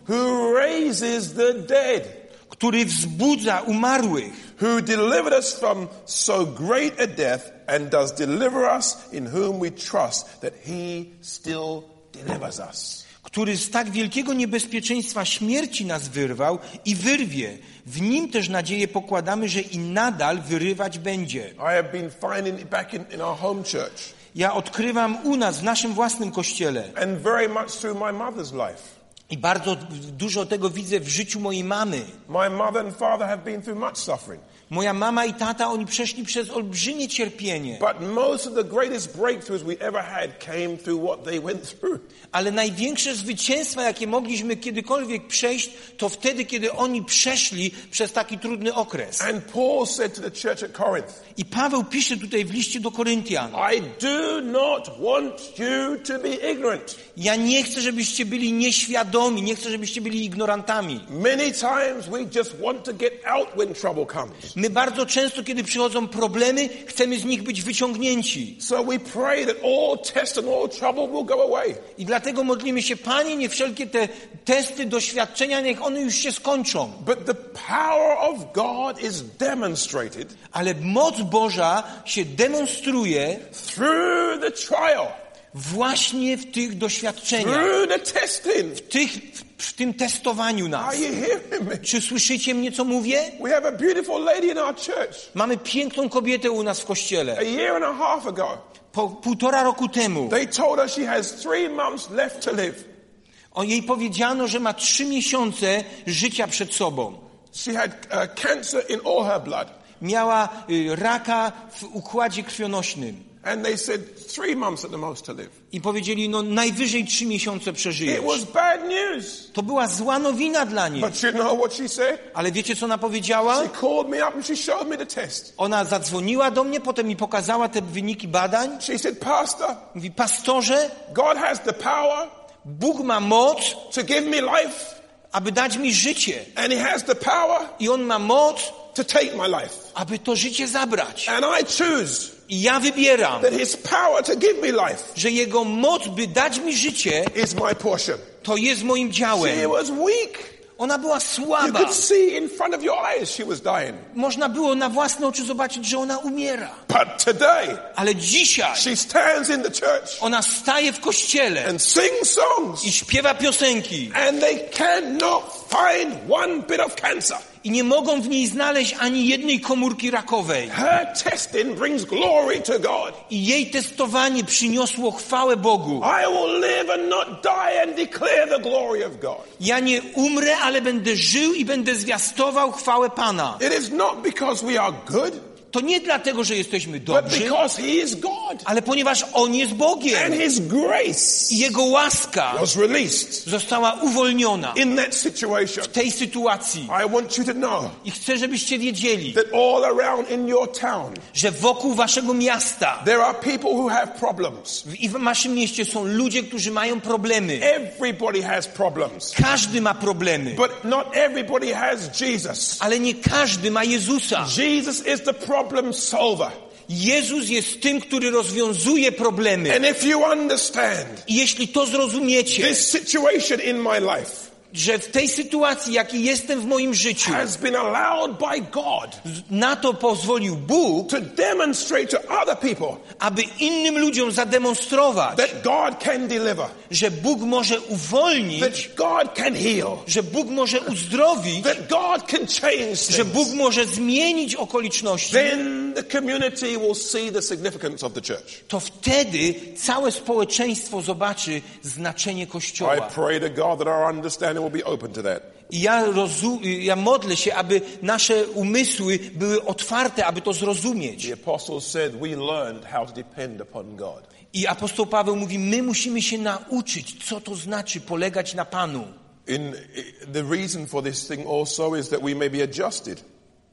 who raises the dead, który wzbudza umarłych, who delivered us from so great a death and does deliver us, in whom we trust that he still delivers us. który z tak wielkiego niebezpieczeństwa śmierci nas wyrwał i wyrwie. W nim też nadzieję pokładamy, że i nadal wyrywać będzie. I have been finding it back in, in our home church. Ja odkrywam u nas, w naszym własnym kościele. And very much through my mother's life. I bardzo dużo tego widzę w życiu mojej mamy. My mother and father have been through much suffering. Moja mama i tata, oni przeszli przez olbrzymie cierpienie. But most of the greatest breakthroughs we ever had came through what they went through. Ale największe zwycięstwa, jakie mogliśmy kiedykolwiek przejść, to wtedy, kiedy oni przeszli przez taki trudny okres. And Paul said to the church at Corinth, I Paweł pisze tutaj w liście do Koryntian. I do not want you to be ignorant. Ja nie chcę, żebyście byli nieświadomi, nie chcę, żebyście byli ignorantami. Many times we just want to get out when trouble comes. My bardzo często, kiedy przychodzą problemy, chcemy z nich być wyciągnięci. So we pray that all test and all trouble will go away. I dlatego modlimy się, Panie, niech wszelkie te testy, doświadczenia, niech one już się skończą. But the power of God is demonstrated. Ale moc Boża się demonstruje Through the trial. Właśnie w tych doświadczeniach. Through the testing. W, tych, w, w tym testowaniu nas. Are you hearing me? Czy słyszycie mnie, co mówię? We have a beautiful lady in our church. Mamy piękną kobietę u nas w kościele. A year and a half ago, Po półtora roku temu they told her she has three months left to live. o jej powiedziano, że ma trzy miesiące życia przed sobą. She had uh, cancer in all her blood. Miała y, raka w układzie krwionośnym. And they said three months at the most to live. I powiedzieli, no najwyżej trzy miesiące przeżyjesz. It was bad news. To była zła nowina dla niej. But you know what she said? Ale wiecie, co ona powiedziała? She called me up and she showed me the test. Ona zadzwoniła do mnie, potem mi pokazała te wyniki badań. She said, Pastor, Mówi, pastorze, God has the power Bóg ma moc, to give me life. aby dać mi życie. And he has the power I On ma moc, to take my life. aby to życie zabrać. And I choose I ja wybieram, that his power to give me life że Jego moc, by dać mi życie, is my portion. to jest moim działem. She was weak. Ona była You słaba. could see in front of your eyes she was dying. Można było na własne oczy zobaczyć, że ona umiera. But today, Ale dzisiaj she stands in the church ona staje w kościele and sings songs. i śpiewa piosenki. And they cannot find one bit of cancer. I nie mogą w niej znaleźć ani jednej komórki rakowej. Her testing brings glory to God. I jej testowanie przyniosło chwałę Bogu. I will live and not die and declare the glory of God. Ja nie umrę, ale będę żył i będę zwiastował chwałę Pana. It is not because we are good, To nie dlatego, że jesteśmy but dobrzy, because he is God. ale ponieważ On jest Bogiem. And his grace I Jego łaska was released została uwolniona in that situation. w tej sytuacji. I want you to know I chcę, żebyście wiedzieli, that all around in your town, że wokół waszego miasta there are people who have problems. i w waszym mieście są ludzie, którzy mają problemy. Everybody has problems. Każdy ma problemy, But not everybody has Jesus. ale nie każdy ma Jezusa. Jesus is the problem solver. Jezus jest tym, który rozwiązuje problemy. And if you understand I jeśli to zrozumiecie, this situation in my life że w tej sytuacji, jakiej jestem w moim życiu, has been allowed by God na to pozwolił Bóg, to demonstrate to other people aby innym ludziom zademonstrować, that God can deliver, że Bóg może uwolnić, that God can heal, że Bóg może uzdrowić, that God can change że things, Bóg może zmienić okoliczności, then the community will see the significance of the church. to wtedy całe społeczeństwo zobaczy znaczenie I Kościoła. pray to God that our understanding will be open to that. I ja, rozu- ja modlę się, aby nasze umysły były otwarte, aby to zrozumieć. The apostle said we learned how to depend upon God. I apostoł Paweł mówi, my musimy się nauczyć, co to znaczy polegać na Panu. In the reason for this thing also is that we may be adjusted.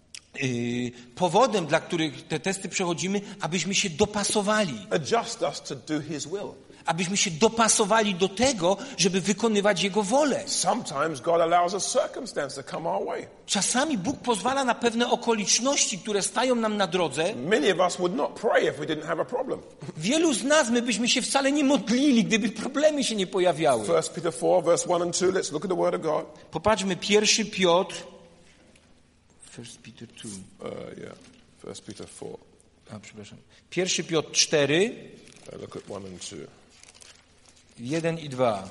Yy, powodem, dla których te testy przechodzimy, abyśmy się dopasowali. Adjust us to do his will. abyśmy się dopasowali do tego, żeby wykonywać Jego wolę. Sometimes God allows a circumstance to come our way. Czasami Bóg pozwala na pewne okoliczności, które stają nam na drodze. Many of us would not pray if we didn't have a problem. Wielu z nas, my byśmy się wcale nie modlili, gdyby problemy się nie pojawiały. First Peter four, verse one and two. Let's look at the word of God. Popatrzmy, pierwszy Piotr. First Peter two. Uh, yeah, First Peter four. A, przepraszam. Pierwszy Piotr cztery. Uh, look at one and two. jeden i dwa.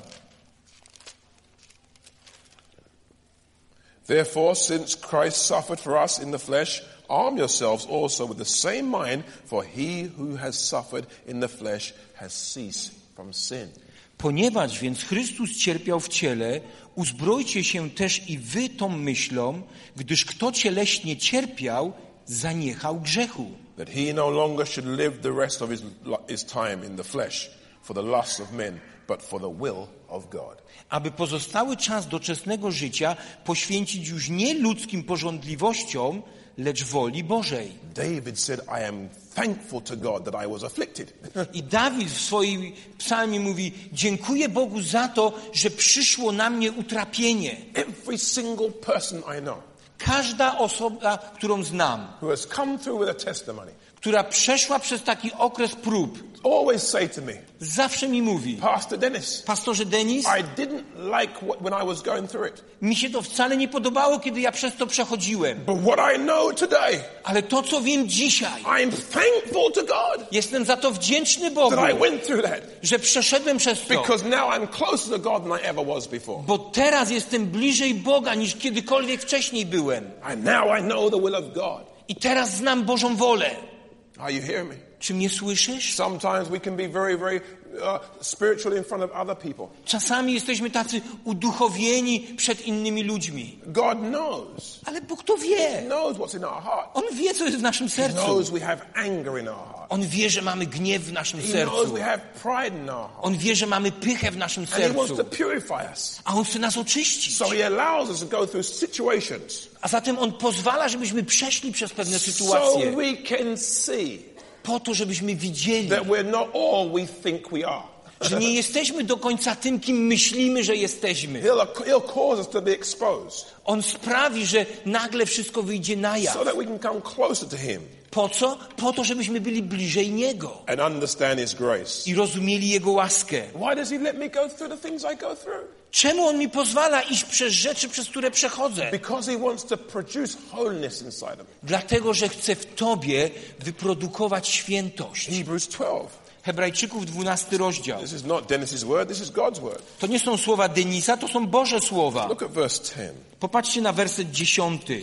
Therefore, since Christ suffered for us in the flesh, arm yourselves also with the same mind, for he who has suffered in the flesh has ceased from sin. Ponieważ więc Chrystus cierpiał w ciele, uzbrojcie się też i wy tą myślą, gdyż kto cieleśnie cierpiał, zaniechał grzechu. That he no longer should live the rest of his, his time in the flesh for the lusts of men, but for the will of God. Aby pozostały czas doczesnego życia poświęcić już nie ludzkim pożądliwościom, lecz woli Bożej. David said, I am thankful to God that I was afflicted. I Dawid w swoim psalmie mówi, dziękuję Bogu za to, że przyszło na mnie utrapienie. Every single person I know Każda osoba, którą znam, who has come through with a testimony, która przeszła przez taki okres prób, always say to me, zawsze mi mówi, Pastor Dennis, pastorze Denis, I didn't like what, when I was going through it. mi się to wcale nie podobało, kiedy ja przez to przechodziłem. But what I know today, Ale to, co wiem dzisiaj, I'm thankful to God jestem za to wdzięczny Bogu, that I went through that. że przeszedłem przez to. Because now I'm closer to God than I ever was before. Bo teraz jestem bliżej Boga, niż kiedykolwiek wcześniej byłem. And now I know the will of God. I teraz znam Bożą wolę. Are you hearing me? Czy mnie słyszysz? Sometimes we can be very, very uh, spiritual in front of other people. Czasami jesteśmy tacy uduchowieni przed innymi ludźmi. God knows. Ale Bóg to wie. He knows what's in our heart. On wie, co jest w naszym He sercu. knows we have anger in our heart. On wie, że mamy gniew w naszym He knows sercu. we have pride in our heart. On wie, że mamy pychę w naszym And He wants sercu. to purify us. A On chce nas oczyścić. So He allows us to go through situations A zatem On pozwala, żebyśmy przeszli przez pewne so sytuacje. we can see Po to, żebyśmy widzieli, that we're not all we think we are. że nie jesteśmy do końca tym, kim myślimy, że jesteśmy. He'll, he'll cause us to be exposed On sprawi, że nagle wszystko wyjdzie na jaw. so that we can come closer to Him Po co? Po to, żebyśmy byli bliżej Niego and understand His grace. i rozumieli Jego łaskę. Why does He let me go through the things I go through? Czemu On mi pozwala iść przez rzeczy, przez które przechodzę? Because He wants to produce holiness inside of me. Dlatego, że chce w Tobie wyprodukować świętość. Hebrews twelve. Hebrajczyków dwunasty rozdział. This is not Dennis's word, this is God's word. To nie są słowa Denisa, to są Boże słowa. Look at verse ten. Popatrzcie na werset dziesiąty.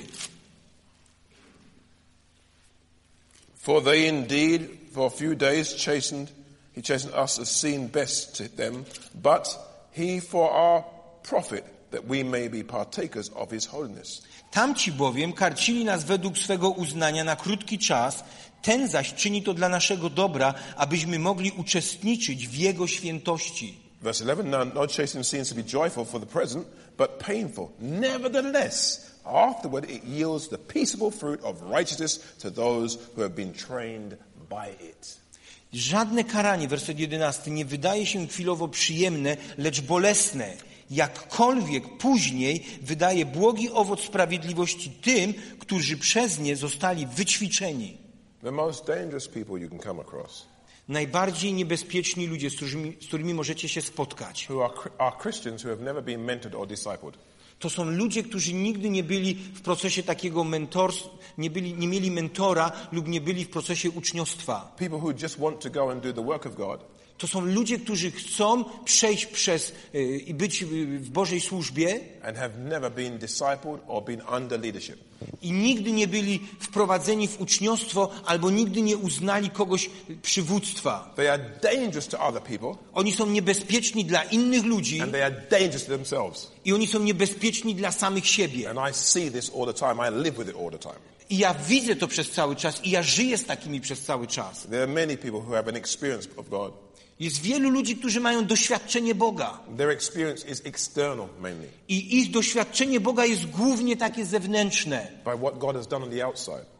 For they indeed for a few days chastened, He chastened us as seemed best to them, but He for our profit, that we may be partakers of His holiness. Tamci bowiem karcili nas według swego uznania na krótki czas, ten zaś czyni to dla naszego dobra, abyśmy mogli uczestniczyć w Jego świętości. Verse eleven, no, no chastening seems to be joyful for the present, but painful. Nevertheless, afterward it yields the peaceable fruit of righteousness to those who have been trained by it. Żadne karanie, werset jedenasty, nie wydaje się chwilowo przyjemne, lecz bolesne. Jakkolwiek później wydaje błogi owoc sprawiedliwości tym, którzy przez nie zostali wyćwiczeni. The most dangerous people you can come across, Najbardziej niebezpieczni ludzie, z którymi, z którymi możecie się spotkać, who are, are Christians who have never been mentored or discipled. to są ludzie, którzy nigdy nie byli w procesie takiego mentorstwa, nie, byli, nie mieli mentora lub nie byli w procesie uczniostwa. People who just want to go and do the work of God, To są ludzie, którzy chcą przejść przez y, i być w Bożej służbie and have never been discipled or been under leadership. i nigdy nie byli wprowadzeni w uczniostwo albo nigdy nie uznali kogoś przywództwa. They are dangerous to other people Oni są niebezpieczni dla innych ludzi and they are dangerous to themselves. i oni są niebezpieczni dla samych siebie. And I see this all the time. I live with it all the time. I ja widzę to przez cały czas i ja żyję z takimi przez cały czas. There are many people who have an experience of God. Jest wielu ludzi, którzy mają doświadczenie Boga. Their experience is external mainly, I ich doświadczenie Boga jest głównie takie zewnętrzne. by what God has done on the outside.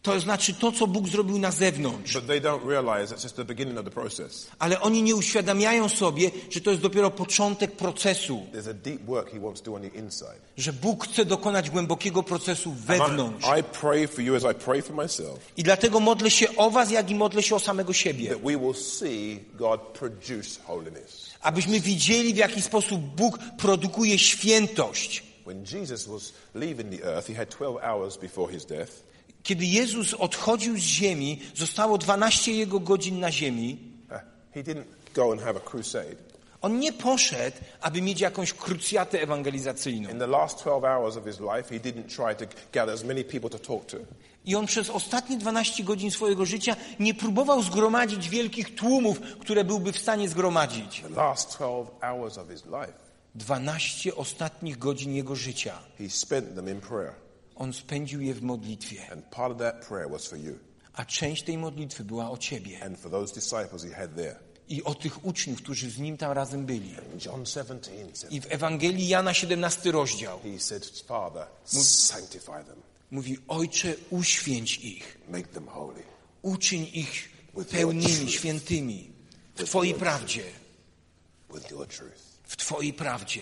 To znaczy to, co Bóg zrobił na zewnątrz. But they don't realize that's just the beginning of the process. Ale oni nie uświadamiają sobie, że to jest dopiero początek procesu. There's a deep work he wants to do on the inside. Że Bóg chce dokonać głębokiego procesu wewnątrz. I, I pray for you as I pray for myself. I dlatego modlę się o was, jak i modlę się o samego siebie. That we will see God produce holiness. Abyśmy widzieli, w jaki sposób Bóg produkuje świętość. When Jesus was leaving the earth, he had twelve hours before his death. Kiedy Jezus odchodził z ziemi, zostało dwanaście jego godzin na ziemi. He didn't go and have a crusade. On nie poszedł, aby mieć jakąś krucjatę ewangelizacyjną. In the last twelve hours of his life, he didn't try to gather as many people to talk to. I on przez ostatnie dwanaście godzin swojego życia nie próbował zgromadzić wielkich tłumów, które byłby w stanie zgromadzić. The last twelve hours of his life, dwanaście ostatnich godzin jego życia he spent them in prayer. on spędził je w modlitwie. And part of that prayer was for you. A część tej modlitwy była o ciebie. And for those disciples he had there. I o tych uczniów, którzy z nim tam razem byli. In John seventeen, I w Ewangelii Jana siedemnasty rozdział he said, Father, sanctify them. mówi: Ojcze, uświęć ich. Make them holy. Uczyń ich pełnymi, świętymi. W Twojej prawdzie. With your truth. W Twojej prawdzie.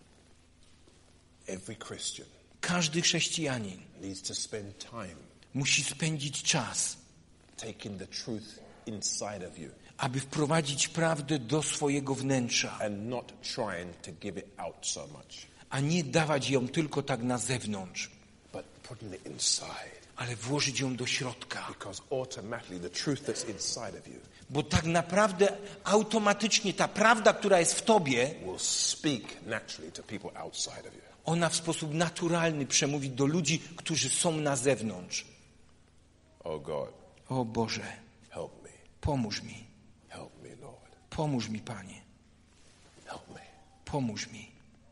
Every Christian Każdy chrześcijanin needs to spend time musi spędzić czas, taking the truth inside of you aby wprowadzić prawdę do swojego wnętrza, and not trying to give it out so much, a nie dawać ją tylko tak na zewnątrz, but putting it inside. ale włożyć ją do środka. Because automatically the truth that's inside of you Bo tak naprawdę automatycznie ta prawda, która jest w tobie, will speak naturally to people outside of you. ona w sposób naturalny przemówi do ludzi, którzy są na zewnątrz. Oh God, O Boże, help me. pomóż mi. Help me, Lord. Pomóż mi, Panie. Help me Pomóż mi.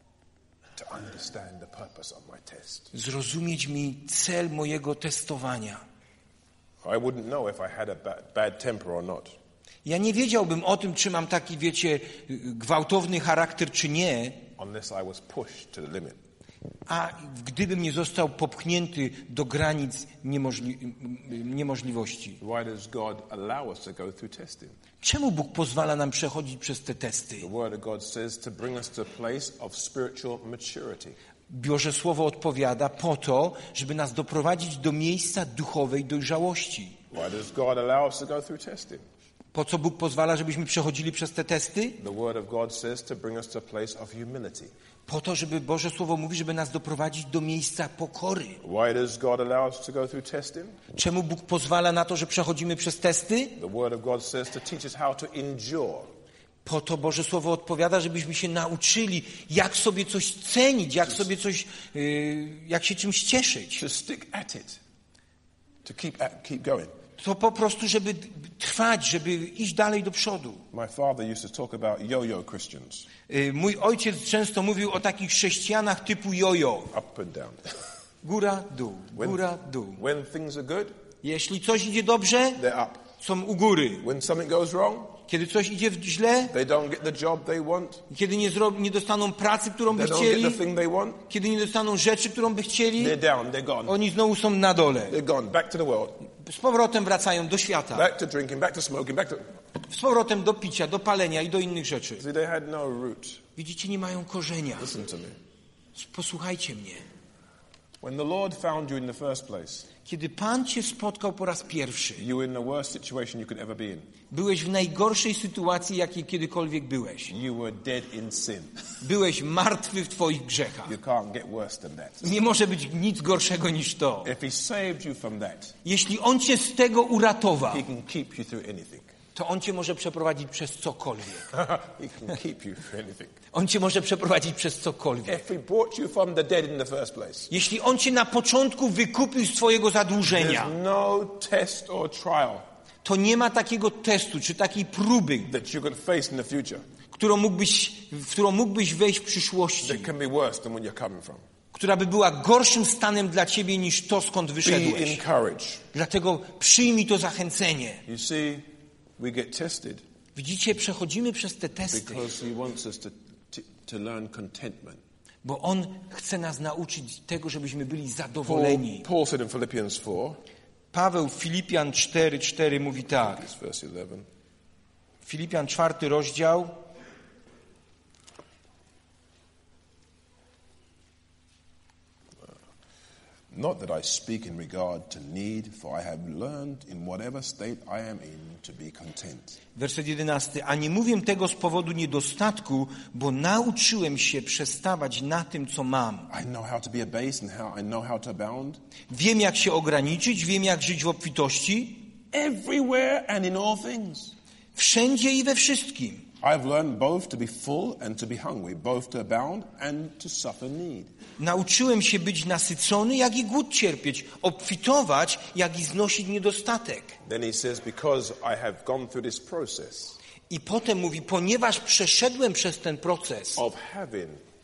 to understand the purpose of my test. Zrozumieć mi cel mojego testowania. I wouldn't know if I had a bad, bad temper or not. Ja nie wiedziałbym o tym, czy mam taki, wiecie, gwałtowny charakter, czy nie, Unless I was pushed to the limit. a gdybym nie został popchnięty do granic niemożli- niemożliwości. Why does God allow us to go through testing? Czemu Bóg pozwala nam przechodzić przez te testy? The Word of God says to bring us to a place of spiritual maturity. Boże Słowo odpowiada po to, żeby nas doprowadzić do miejsca duchowej dojrzałości. Why does God allow us to go through testing? Po co Bóg pozwala, żebyśmy przechodzili przez te testy? The Word of God says to bring us to a place of humility. Po to, żeby Boże Słowo mówi, żeby nas doprowadzić do miejsca pokory. Why does God allow us to go through testing? Czemu Bóg pozwala na to, że przechodzimy przez testy? The Word of God says to teach us how to endure. Po to Boże Słowo odpowiada, żebyśmy się nauczyli, jak sobie coś cenić, jak sobie coś, yy, jak się czymś cieszyć. To stick at it. To keep at, keep going. To po prostu, żeby trwać, żeby iść dalej do przodu. My father used to talk about yo-yo Christians. Yy, mój ojciec często mówił o takich chrześcijanach typu jojo. Up and down. Góra, dół, góra, dół. When things are good, Jeśli coś idzie dobrze, they're up. są u góry. When something goes wrong, Kiedy coś idzie źle, they don't get the job they want. kiedy nie, zro- nie dostaną pracy, którą by They don't get chcieli, the thing they want. kiedy nie dostaną rzeczy, którą by chcieli, They're down, they're gone. oni znowu są na dole. They're gone. Back to the world. Z powrotem wracają do świata. Back to drinking, back to smoking, back to... Z powrotem do picia, do palenia i do innych rzeczy. See, they had no root. Widzicie, nie mają korzenia. Listen to me. Posłuchajcie mnie. When the Lord found you in the first place, Kiedy Pan cię spotkał po raz pierwszy, you were in the worst situation you could ever be in. byłeś w najgorszej sytuacji, jakiej kiedykolwiek byłeś. You were dead in sin. Byłeś martwy w twoich grzechach. You can't get worse than that. Nie może być nic gorszego niż to. If He saved you from that, Jeśli On cię z tego uratował, He can keep you through anything. to On cię może przeprowadzić przez cokolwiek. He can keep you through anything. On cię może przeprowadzić przez cokolwiek. If He brought you from the dead in the first place, Jeśli On cię na początku wykupił z twojego zadłużenia, there's no test or trial to nie ma takiego testu, czy takiej próby, that you could face in the future którą mógłbyś, w którą mógłbyś wejść w przyszłości, that can be worse than where you're coming from. która by była gorszym stanem dla ciebie niż to, skąd Be wyszedłeś. encouraged. Dlatego przyjmij to zachęcenie. You see, we get tested Widzicie, przechodzimy przez te testy, because He wants us to, to, to learn contentment. bo On chce nas nauczyć tego, żebyśmy byli Paul, zadowoleni. Paul said in Philippians four, Paweł w Filipian cztery cztery mówi tak. It's verse eleven. Filipian czwarty rozdział. Not that I speak in regard to need, for I have learned in whatever state I am in to be content. Werset jedenasty. A nie mówię tego z powodu niedostatku, bo nauczyłem się przestawać na tym, co mam. I know how to be abased and how I know how to abound. Wiem, jak się ograniczyć, wiem, jak żyć w obfitości. Everywhere and in all things. Wszędzie i we wszystkim. I've learned both to be full and to be hungry, both to abound and to suffer need. Nauczyłem się być nasycony, jak i głód cierpieć, obfitować, jak i znosić niedostatek. Then he says, because I have gone through this process I potem mówi, ponieważ przeszedłem przez ten proces of having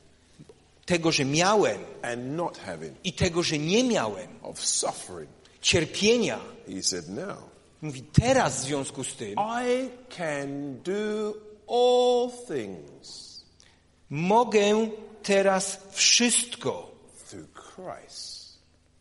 tego, że miałem and not having, i tego, że nie miałem, of suffering, cierpienia, he said, now mówi, teraz w związku z tym I can do all things mogę teraz wszystko through Christ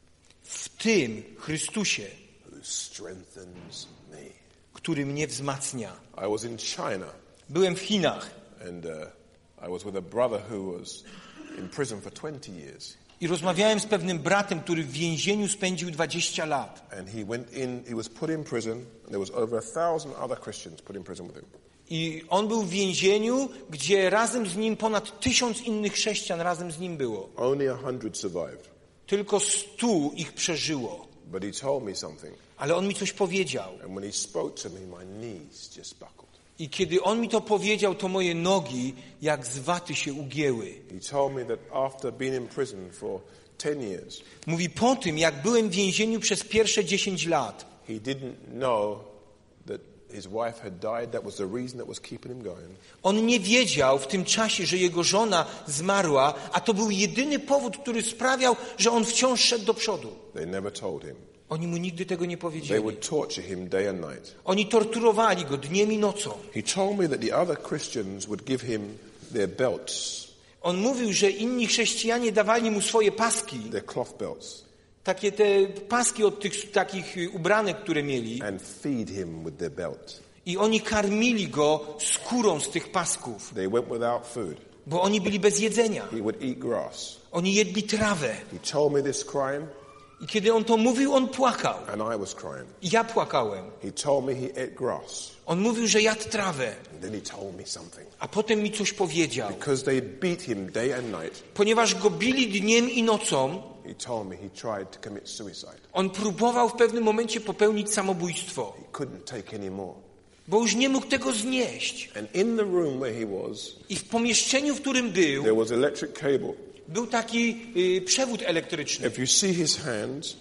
w tym Chrystusie, who strengthens me. który mnie wzmacnia. I was in China Byłem w Chinach and uh, I was with a brother who was in prison for twenty years. i rozmawiałem z pewnym bratem, który w więzieniu spędził dwadzieścia lat. And he went in, he was put in prison, and there was over a thousand other Christians put in prison with him. I on był w więzieniu, gdzie razem z nim ponad tysiąc innych chrześcijan razem z nim było. Only a hundred survived. Tylko stu ich przeżyło. But he told me something. Ale on mi coś powiedział. And when he spoke to me, my knees just buckled. I kiedy on mi to powiedział, to moje nogi jak z waty się ugięły. He told me that after being in prison for ten years, Mówi, po tym, jak byłem w więzieniu przez pierwsze dziesięć lat, he didn't know that his wife had died. That was the reason that was keeping him going. on nie wiedział w tym czasie, że jego żona zmarła, a to był jedyny powód, który sprawiał, że on wciąż szedł do przodu. They never told him. Oni mu nigdy tego nie They powiedzieli. would torture him day and night. Oni torturowali go dniem i nocą. He told me that the other Christians would give him their belts, On mówił, że inni chrześcijanie dawali mu swoje paski, their cloth belts, takie te paski od tych takich ubranek, które mieli, and feed him with their belt. i oni karmili go skórą z tych pasków, They went without food. bo oni byli bez jedzenia. He would eat grass. Oni jedli trawę. He told me this crying, I kiedy on to mówił, on płakał. and I was crying. I ja płakałem. He told me he ate grass. On mówił, że jadł trawę, And then he told me something. a potem mi coś powiedział. Because they beat him day and night, Ponieważ go bili dniem i nocą, he told me he tried to commit suicide. on próbował w pewnym momencie popełnić samobójstwo, He couldn't take any more. bo już nie mógł tego znieść. And in the room where he was, I w pomieszczeniu, w którym był, there was electric cable. był taki y, przewód elektryczny. If you see his hands,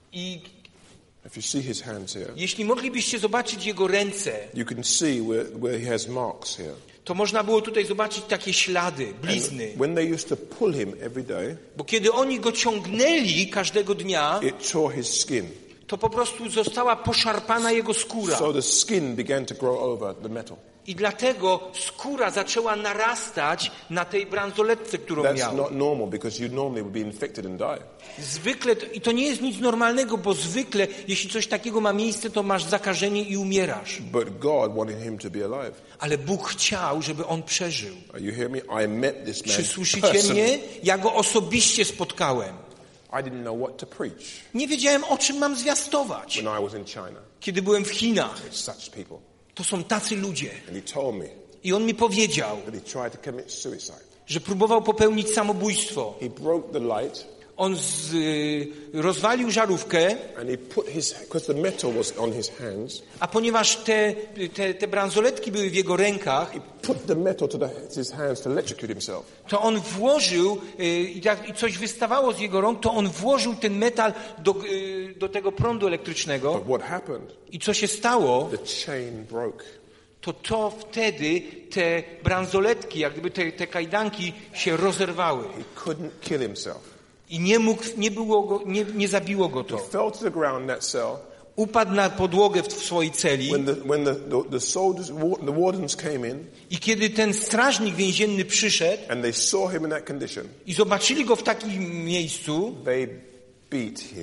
I if you see his hands here, jeśli moglibyście zobaczyć jego ręce, you can see where, where he has marks here. to można było tutaj zobaczyć takie ślady, blizny. When they used to pull him every day, Bo kiedy oni go ciągnęli każdego dnia, it tore his skin. to po prostu została poszarpana jego skóra. So the skin began to grow over the metal. I dlatego skóra zaczęła narastać na tej bransoletce, którą That's miał. not normal because you normally would be infected and die. Zwykle, i to nie jest nic normalnego, bo zwykle, jeśli coś takiego ma miejsce, to masz zakażenie i umierasz. But God wanted him to be alive. Ale Bóg chciał, żeby on przeżył. Are you hear me? I met this man Czy słyszycie personally. mnie? Ja go osobiście spotkałem. I didn't know what to preach Nie wiedziałem, o czym mam zwiastować. when I was in China. Kiedy byłem w Chinach, It's such people. to są tacy ludzie. And he told me I on mi powiedział, that he tried to commit suicide. że próbował popełnić samobójstwo. He broke the light On z, y, rozwalił żarówkę, and he put his, because the metal was on his hands, a ponieważ te, te, te bransoletki były w jego rękach, he put the metal to the, his hands to electrocute himself. to on włożył, y, i, tak, i coś wystawało z jego rąk, to on włożył ten metal do, y, do tego prądu elektrycznego. But what happened? I co się stało, The chain broke. to to wtedy te bransoletki, jak gdyby te, te kajdanki się rozerwały. He couldn't kill himself. I nie mógł, nie, było go, nie, nie zabiło go He to. fell to the ground in that cell. Upadł na podłogę w, w swojej celi When the, when the, the, the soldiers, the wardens came in i kiedy ten strażnik więzienny przyszedł and they saw him in that condition, i zobaczyli go w takim miejscu, they beat him.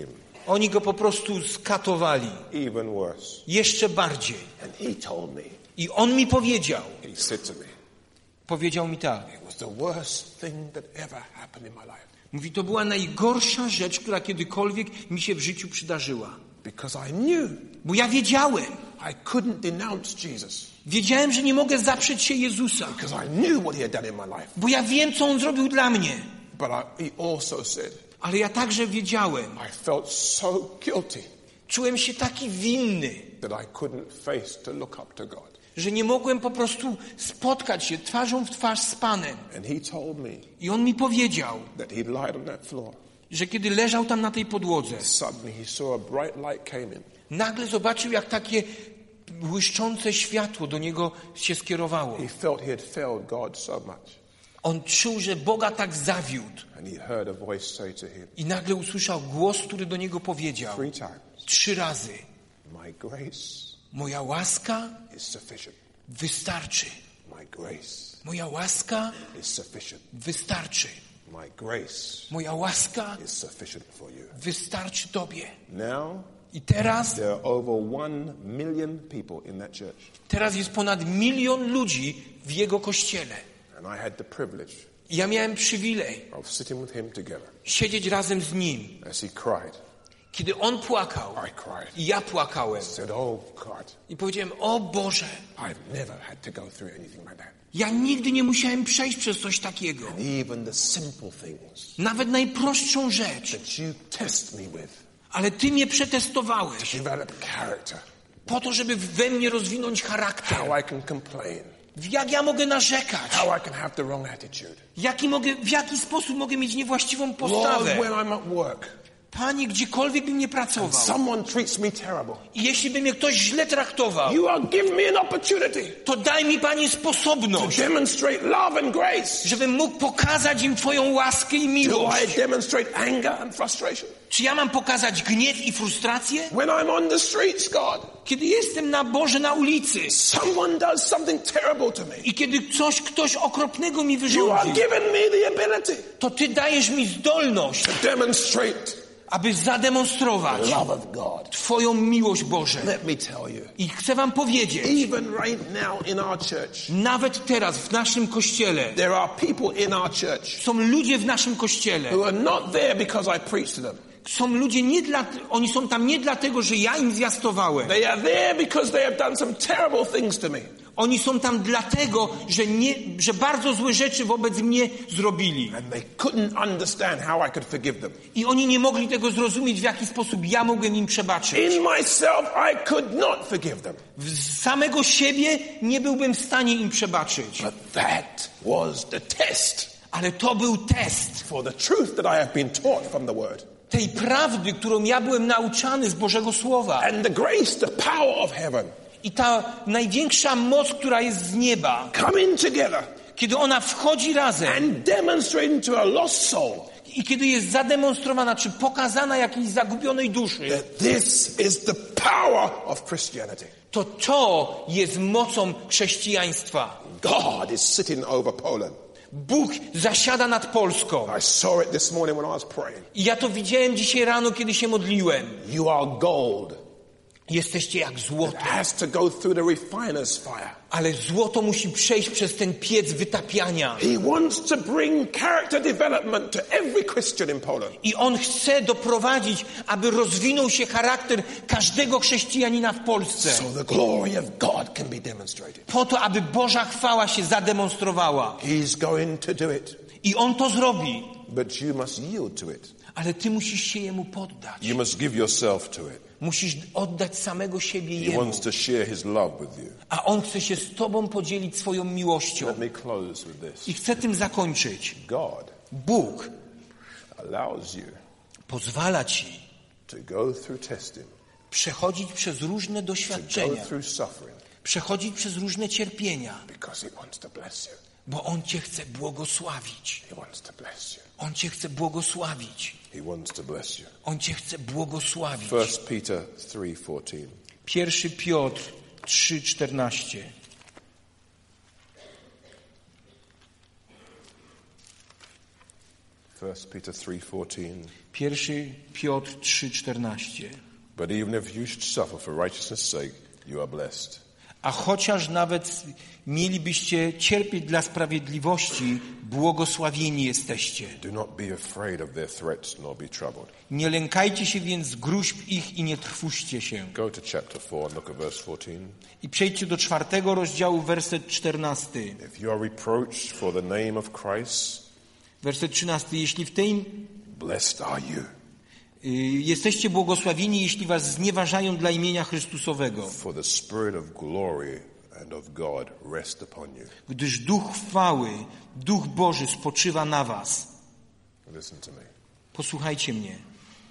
Oni go po prostu skatowali. Even worse. Jeszcze bardziej. And he told me, I on mi powiedział, he said to me, powiedział mi tak. it was the worst thing that ever happened in my life. Mówi, to była najgorsza rzecz, która kiedykolwiek mi się w życiu przydarzyła. Because I knew Bo ja wiedziałem. I couldn't denounce Jesus. Wiedziałem, że nie mogę zaprzeć się Jezusa. Because I knew what he had done in my life. Bo ja wiem, co On zrobił dla mnie. But I, he also said, Ale ja także wiedziałem. I felt so guilty Czułem się taki winny, that I couldn't face to look up to God. że nie mogłem po prostu spotkać się twarzą w twarz z Panem. And he told me I On mi powiedział, that he lied on that floor. że kiedy leżał tam na tej podłodze, Suddenly he saw a bright light came in. nagle zobaczył, jak takie błyszczące światło do niego się skierowało. He felt he had failed God so much. On czuł, że Boga tak zawiódł. And he heard a voice say to him I nagle usłyszał głos, który do niego powiedział three times, trzy razy: my grace moja łaska is sufficient. wystarczy. My grace Moja łaska is sufficient. wystarczy. My grace Moja łaska is sufficient for you. wystarczy Tobie. Now, I teraz, there are over one million people in that church. teraz jest ponad milion ludzi w jego kościele. And I had the privilege I ja miałem przywilej of sitting with him together siedzieć razem z nim. as he cried. Kiedy on płakał, I cried. i ja płakałem. I said, oh God, I powiedziałem, o Boże, I've never had to go through anything like that. ja nigdy nie musiałem przejść przez coś takiego. Even the simple things Nawet najprostszą rzecz. that you test me with, Ale Ty mnie przetestowałeś develop character, po to, żeby we mnie rozwinąć charakter. how I can complain, Jak ja mogę narzekać? how I can have the wrong attitude. Jaki mogę, w jaki sposób mogę mieć niewłaściwą Lord, postawę? when I'm at work, Panie, gdziekolwiek bym nie pracował someone treats me terrible, i jeśli by mnie ktoś źle traktował, you are giving me an opportunity to daj mi, Panie, to sposobność, demonstrate love and grace. żebym mógł pokazać im Twoją łaskę i Do miłość. I demonstrate anger and frustration? Czy ja mam pokazać gniew i frustrację? When I'm on the streets, God, Kiedy jestem na Boże na ulicy someone does something terrible to me. i kiedy coś, ktoś okropnego mi You are wyrządzi, giving me the ability to Ty dajesz mi zdolność, to demonstrate aby zademonstrować love of God. Twoją miłość, Boże. Let me tell you, I chcę Wam powiedzieć, even right now in our church, nawet teraz w naszym kościele there are people in our church są ludzie w naszym kościele. who are not there because I preached to them. Są ludzie nie dla, oni są tam nie dlatego, że ja im zwiastowałem. They are there because they have done some terrible things to me. Oni są tam dlatego, że, nie, że bardzo złe rzeczy wobec mnie zrobili. And they couldn't understand how I could forgive them. I oni nie mogli tego zrozumieć, w jaki sposób ja mogłem im przebaczyć. In myself, I could not forgive them. Z samego siebie nie byłbym w stanie im przebaczyć. But that was the test Ale to był test for the truth that I have been taught from the Word. tej prawdy, którą ja byłem nauczany z Bożego Słowa. And the grace, the power of heaven I ta największa moc, która jest z nieba, coming together kiedy ona wchodzi razem and demonstrating to a lost soul i kiedy jest zademonstrowana, czy pokazana jakiejś zagubionej duszy, that this is the power of Christianity. to to jest mocą chrześcijaństwa. God is sitting over Poland. Bóg zasiada nad Polską. I saw it this morning when I was praying. I ja to widziałem dzisiaj rano, kiedy się modliłem. You are gold. Jesteście jak złoto. It has to go through the refiner's fire. Ale złoto musi przejść przez ten piec wytapiania. He wants to bring character development to every Christian in Poland. I On chce doprowadzić, aby rozwinął się charakter każdego chrześcijanina w Polsce. So the glory of God can be demonstrated. Po to, aby Boża chwała się zademonstrowała. He's going to do it. I On to zrobi. But you must yield to it. Ale ty musisz się Jemu poddać. You must give yourself to it. Musisz oddać samego siebie He Jemu. wants to share his love with you. A On chce się z tobą podzielić swoją miłością. Let me close with this. I chcę tym zakończyć. God Bóg allows you pozwala ci to go through testing, przechodzić przez różne to go doświadczenia, through suffering, przechodzić przez różne cierpienia, because he wants to bless you. bo On cię chce błogosławić. He wants to bless you. On cię chce błogosławić. He wants to bless you. On cię chce błogosławić. First Peter three fourteen. Pierwszy Piotr trzy czternaście. First Peter three fourteen. Pierwszy Piotr trzy czternaście. But even if you should suffer for righteousness' sake, you are blessed. A chociaż nawet mielibyście cierpieć dla sprawiedliwości, błogosławieni jesteście. Do not be afraid of their threats, nor be troubled. Nie lękajcie się więc gruźb ich i nie trwóżcie się. Go to chapter four and look at verse fourteen. I przejdźcie do czwartego rozdziału, werset czternasty. If you are reproached for the name of Christ, Werset trzynasty. Jeśli w tej blessed are you, y, jesteście błogosławieni, jeśli was znieważają dla imienia Chrystusowego, for the Spirit of glory and of God rest upon you. gdyż Duch chwały, Duch Boży spoczywa na was. Listen to me. Posłuchajcie mnie.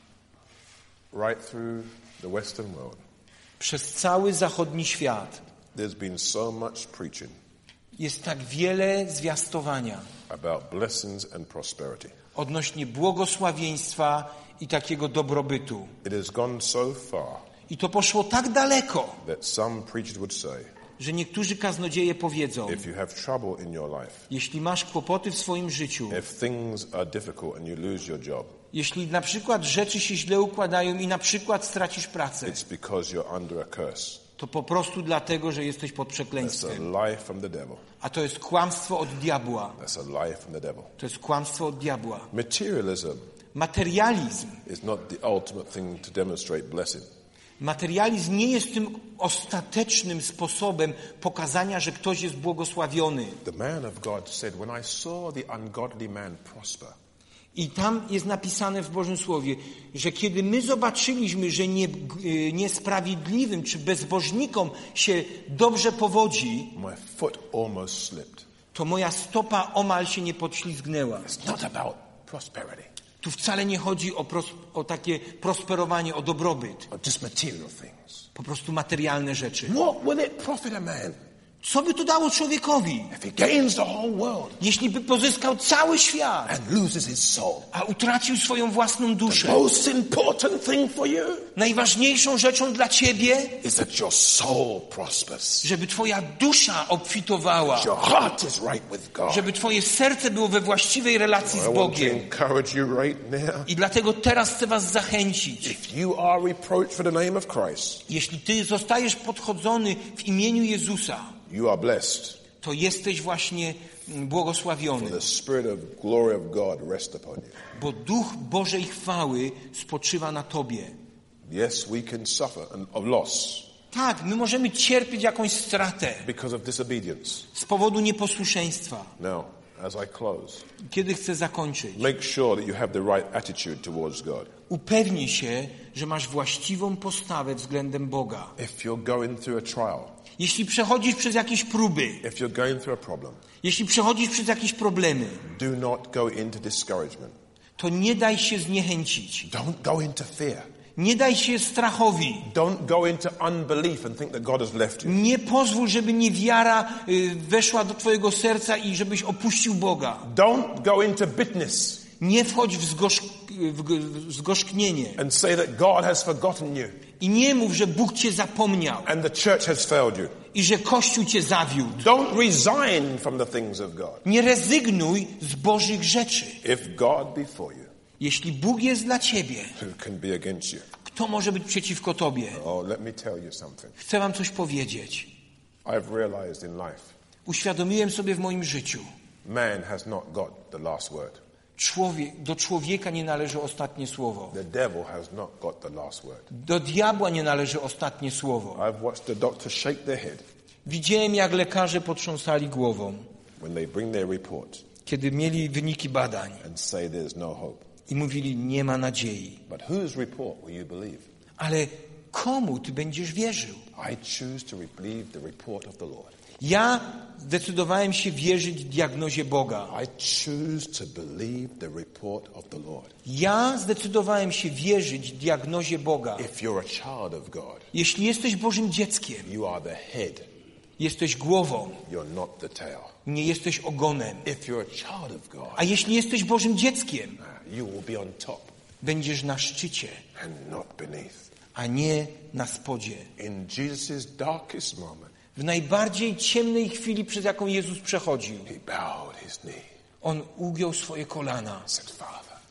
Right through the Western world, Przez cały zachodni świat there's been so much preaching jest tak wiele zwiastowania about blessings and prosperity. odnośnie błogosławieństwa i takiego dobrobytu. It has gone so far I to poszło tak daleko, that some preachers would say, że niektórzy kaznodzieje powiedzą: if you have trouble in your life, jeśli masz kłopoty w swoim życiu, if things are difficult and you lose your job, jeśli na przykład rzeczy się źle układają i na przykład stracisz pracę, it's because you're under a curse. to po prostu dlatego, że jesteś pod That's przekleństwem. a lie from the devil. A to jest kłamstwo od diabła. That's a lie from the devil. To jest kłamstwo od diabła. Materialism Materializm. is not the ultimate thing to demonstrate blessing. Materializm nie jest tym ostatecznym sposobem pokazania, że ktoś jest błogosławiony. The man of God said, when I saw the ungodly man prosper, I tam jest napisane w Bożym Słowie, że kiedy my zobaczyliśmy, że nie, y, niesprawiedliwym czy bezbożnikom się dobrze powodzi, my foot almost slipped. to moja stopa omal się nie podślizgnęła. It's not about prosperity, Tu wcale nie chodzi o, pros, o takie prosperowanie, o dobrobyt. or just material things. Po prostu materialne rzeczy. What will it profit a man Co by to dało człowiekowi, if he gains the whole world jeśli by pozyskał cały świat, and loses his soul? a utracił swoją własną The duszę? most important thing for you Najważniejszą rzeczą dla ciebie, is that your soul prospers. żeby twoja dusza obfitowała, Your heart is right with God. żeby twoje serce było we właściwej relacji I z want to Bogiem. encourage you right now. I dlatego teraz chcę was zachęcić. If you are reproached for the name of Christ, Jeśli ty zostajesz podchodzony w imieniu Jezusa, you are blessed. to jesteś właśnie mm, błogosławiony, The Spirit of glory of God rest upon you. bo Duch Bożej chwały spoczywa na tobie. Yes, we can suffer an- of loss Tak, my możemy cierpieć jakąś stratę because of disobedience. z powodu nieposłuszeństwa. Now, as I close, Kiedy chcę zakończyć? make sure that you have the right attitude towards God. Upewnij się, że masz właściwą postawę względem Boga. If you're going through a trial, Jeśli przechodzisz przez jakieś próby, if you're going through a problem, jeśli przechodzisz przez jakieś problemy, do not go into discouragement. to nie daj się zniechęcić. Don't go into fear. Nie daj się strachowi. Don't go into unbelief and think that God has left you. Nie pozwól, żeby niewiara y, weszła do twojego serca i żebyś opuścił Boga. Don't go into bitterness Nie wchodź w, zgorzk, w, w zgorzknienie. and say that God has forgotten you I nie mów, że Bóg cię zapomniał and the church has failed you. i że Kościół cię zawiódł. Don't resign from the things of God. Nie rezygnuj z Bożych rzeczy. If God be for you, Jeśli Bóg jest dla ciebie, who can be against you? kto może być przeciwko tobie? Oh, let me tell you something. Chcę wam coś powiedzieć. I've realized in life, Uświadomiłem sobie w moim życiu, man has not got the last word. człowiek, do człowieka nie należy ostatnie słowo. The devil has not got the last word. Do diabła nie należy ostatnie słowo. I've watched the doctors shake their head Widziałem, jak lekarze potrząsali głową, when they bring their report kiedy mieli wyniki badań and say there's no hope. i mówili, nie ma nadziei. But whose report will you believe? Ale komu ty będziesz wierzył? I choose to believe the report of the Lord. Ja zdecydowałem się wierzyć diagnozie Boga. I choose to believe the report of the Lord. Ja zdecydowałem się wierzyć diagnozie Boga. If you're a child of God, Jeśli jesteś Bożym dzieckiem, you are the head, jesteś głową, you're not the tail. nie jesteś ogonem. If you're a child of God, A jeśli jesteś Bożym dzieckiem, you will be on top będziesz na szczycie, and not beneath. a nie na spodzie. In Jesus' darkest moment, W najbardziej ciemnej chwili, przez jaką Jezus przechodził, he bowed his knee On ugiął swoje kolana and said, Father,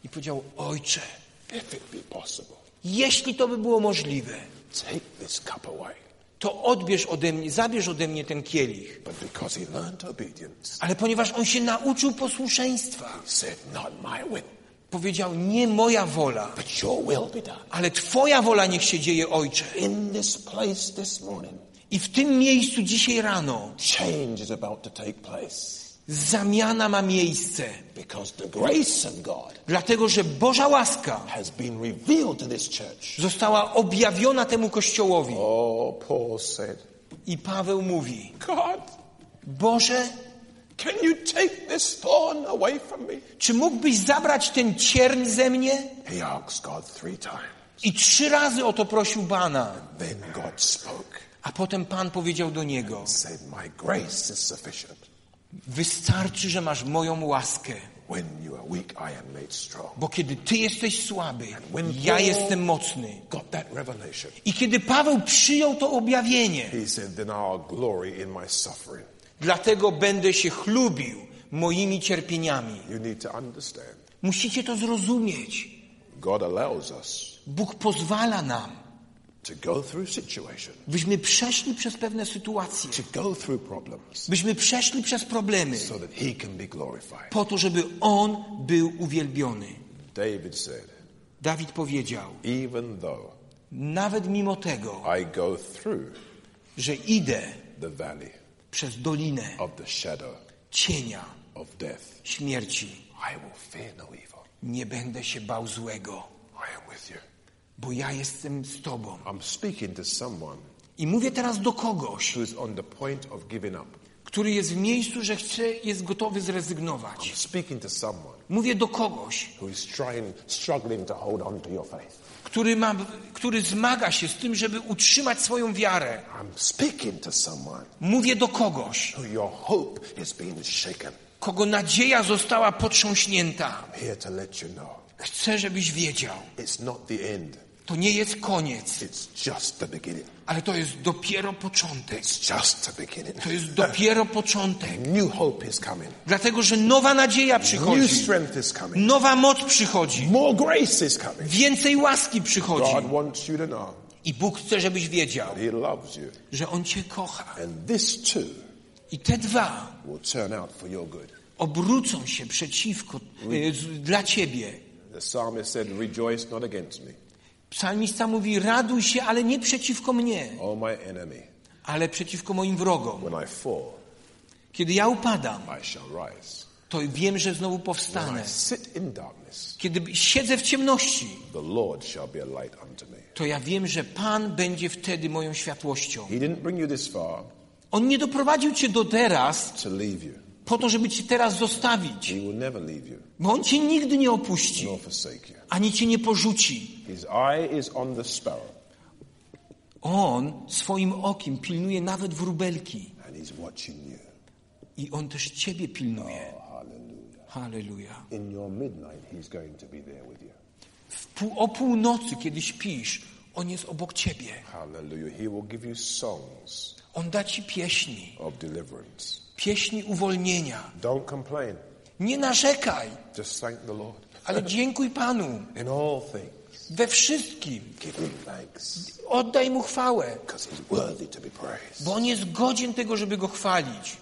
I powiedział: Ojcze, if it be possible, jeśli to by było możliwe, take this cup away. to odbierz ode mnie, zabierz ode mnie ten kielich. But because he learned obedience, Ale ponieważ on się nauczył posłuszeństwa, he said, not my will, powiedział: nie moja wola, but your will be done. ale Twoja wola niech się dzieje, Ojcze. In this place this morning, I w tym miejscu dzisiaj rano change is about to take place. zamiana ma miejsce. Because the grace of God Dlatego, że Boża łaska has been revealed to this church. została objawiona temu Kościołowi. Oh, Paul said, I Paweł mówi: God, Boże, can you take this thorn away from me? czy mógłbyś zabrać ten cierń ze mnie? He asked God three times. I trzy razy o to prosił Pana. Then God spoke. A potem Pan powiedział do niego: Said, my grace is sufficient. wystarczy, że masz moją łaskę. When you are weak, I am made strong. Bo kiedy Ty jesteś słaby, when ja Paul jestem mocny. Got that revelation. I kiedy Paweł przyjął to objawienie, He said, then I'll glory in my suffering. dlatego będę się chlubił moimi cierpieniami. You need to understand. Musicie to zrozumieć. God allows us Bóg pozwala nam, to go through situations, byśmy przeszli przez pewne sytuacje, to go through problems, byśmy przeszli przez problemy, so that He can be glorified. po to, żeby On był uwielbiony. David said, Dawid powiedział: even though nawet mimo tego, I go through że idę the valley przez dolinę of the shadow cienia of death, śmierci, I will fear no evil. nie będę się bał złego, I am with you. bo ja jestem z Tobą. I'm speaking to someone I mówię teraz do kogoś, who is on the point of giving up. który jest w miejscu, że chce, jest gotowy zrezygnować. I'm speaking to someone Mówię do kogoś, who is trying, struggling to hold on to your faith. który, ma, który zmaga się z tym, żeby utrzymać swoją wiarę. I'm speaking to someone Mówię do kogoś, who your hope is being shaken. kogo nadzieja została potrząśnięta. I'm here to let you know Chcę, żebyś wiedział, it's not the end, to nie jest koniec, it's just the beginning. ale to jest dopiero początek. It's just the beginning. To jest dopiero początek. New hope is coming. Dlatego, że nowa nadzieja New przychodzi. strength is coming. Nowa moc przychodzi. More grace is coming. Więcej łaski przychodzi. God wants you to know I Bóg chce, żebyś wiedział, that He loves you. że On Cię kocha. And this too I te dwa will turn out for your good. obrócą się przeciwko, e, z- dla Ciebie. The psalmist said, rejoice not against me, Psalmista mówi: raduj się, ale nie przeciwko mnie, O my enemy. ale przeciwko moim wrogom. When I fall, Kiedy ja upadam, I shall rise. to wiem, że znowu When powstanę. I sit in darkness, Kiedy siedzę w ciemności, the Lord shall be a light unto me. to ja wiem, że Pan będzie wtedy moją światłością. He didn't bring you this far On nie doprowadził Cię do teraz to leave you. po to, żeby Cię teraz zostawić. He will never leave you Bo On Cię nigdy nie opuści, nor forsake you. ani Cię nie porzuci. His eye is on the sparrow, On swoim okiem pilnuje nawet wróbelki. and He's watching you. I On też Ciebie pilnuje. Hallelujah. Halleluja. In your midnight, He's going to be there with you. W pół, o północy, kiedy śpisz, On jest obok Ciebie. Hallelujah. He will give you songs On da Ci pieśni, of deliverance. pieśni uwolnienia. Don't complain. Nie narzekaj, Just thank the Lord. ale dziękuj Panu In all things, we wszystkim. give Him thanks, Oddaj Mu chwałę, because He's worthy to be praised. bo On jest godzien tego, żeby Go chwalić.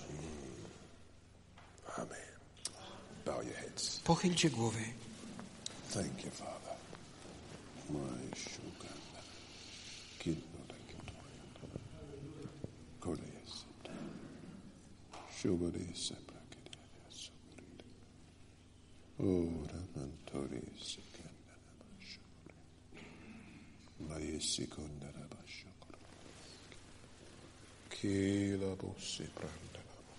Amen. Bow your heads. Pochylcie głowy. Thank you, Father. My sugar. Kid, no, thank you. Good is. Sugar is. Oh, Ramantori is. My second. Kila bossi pranda.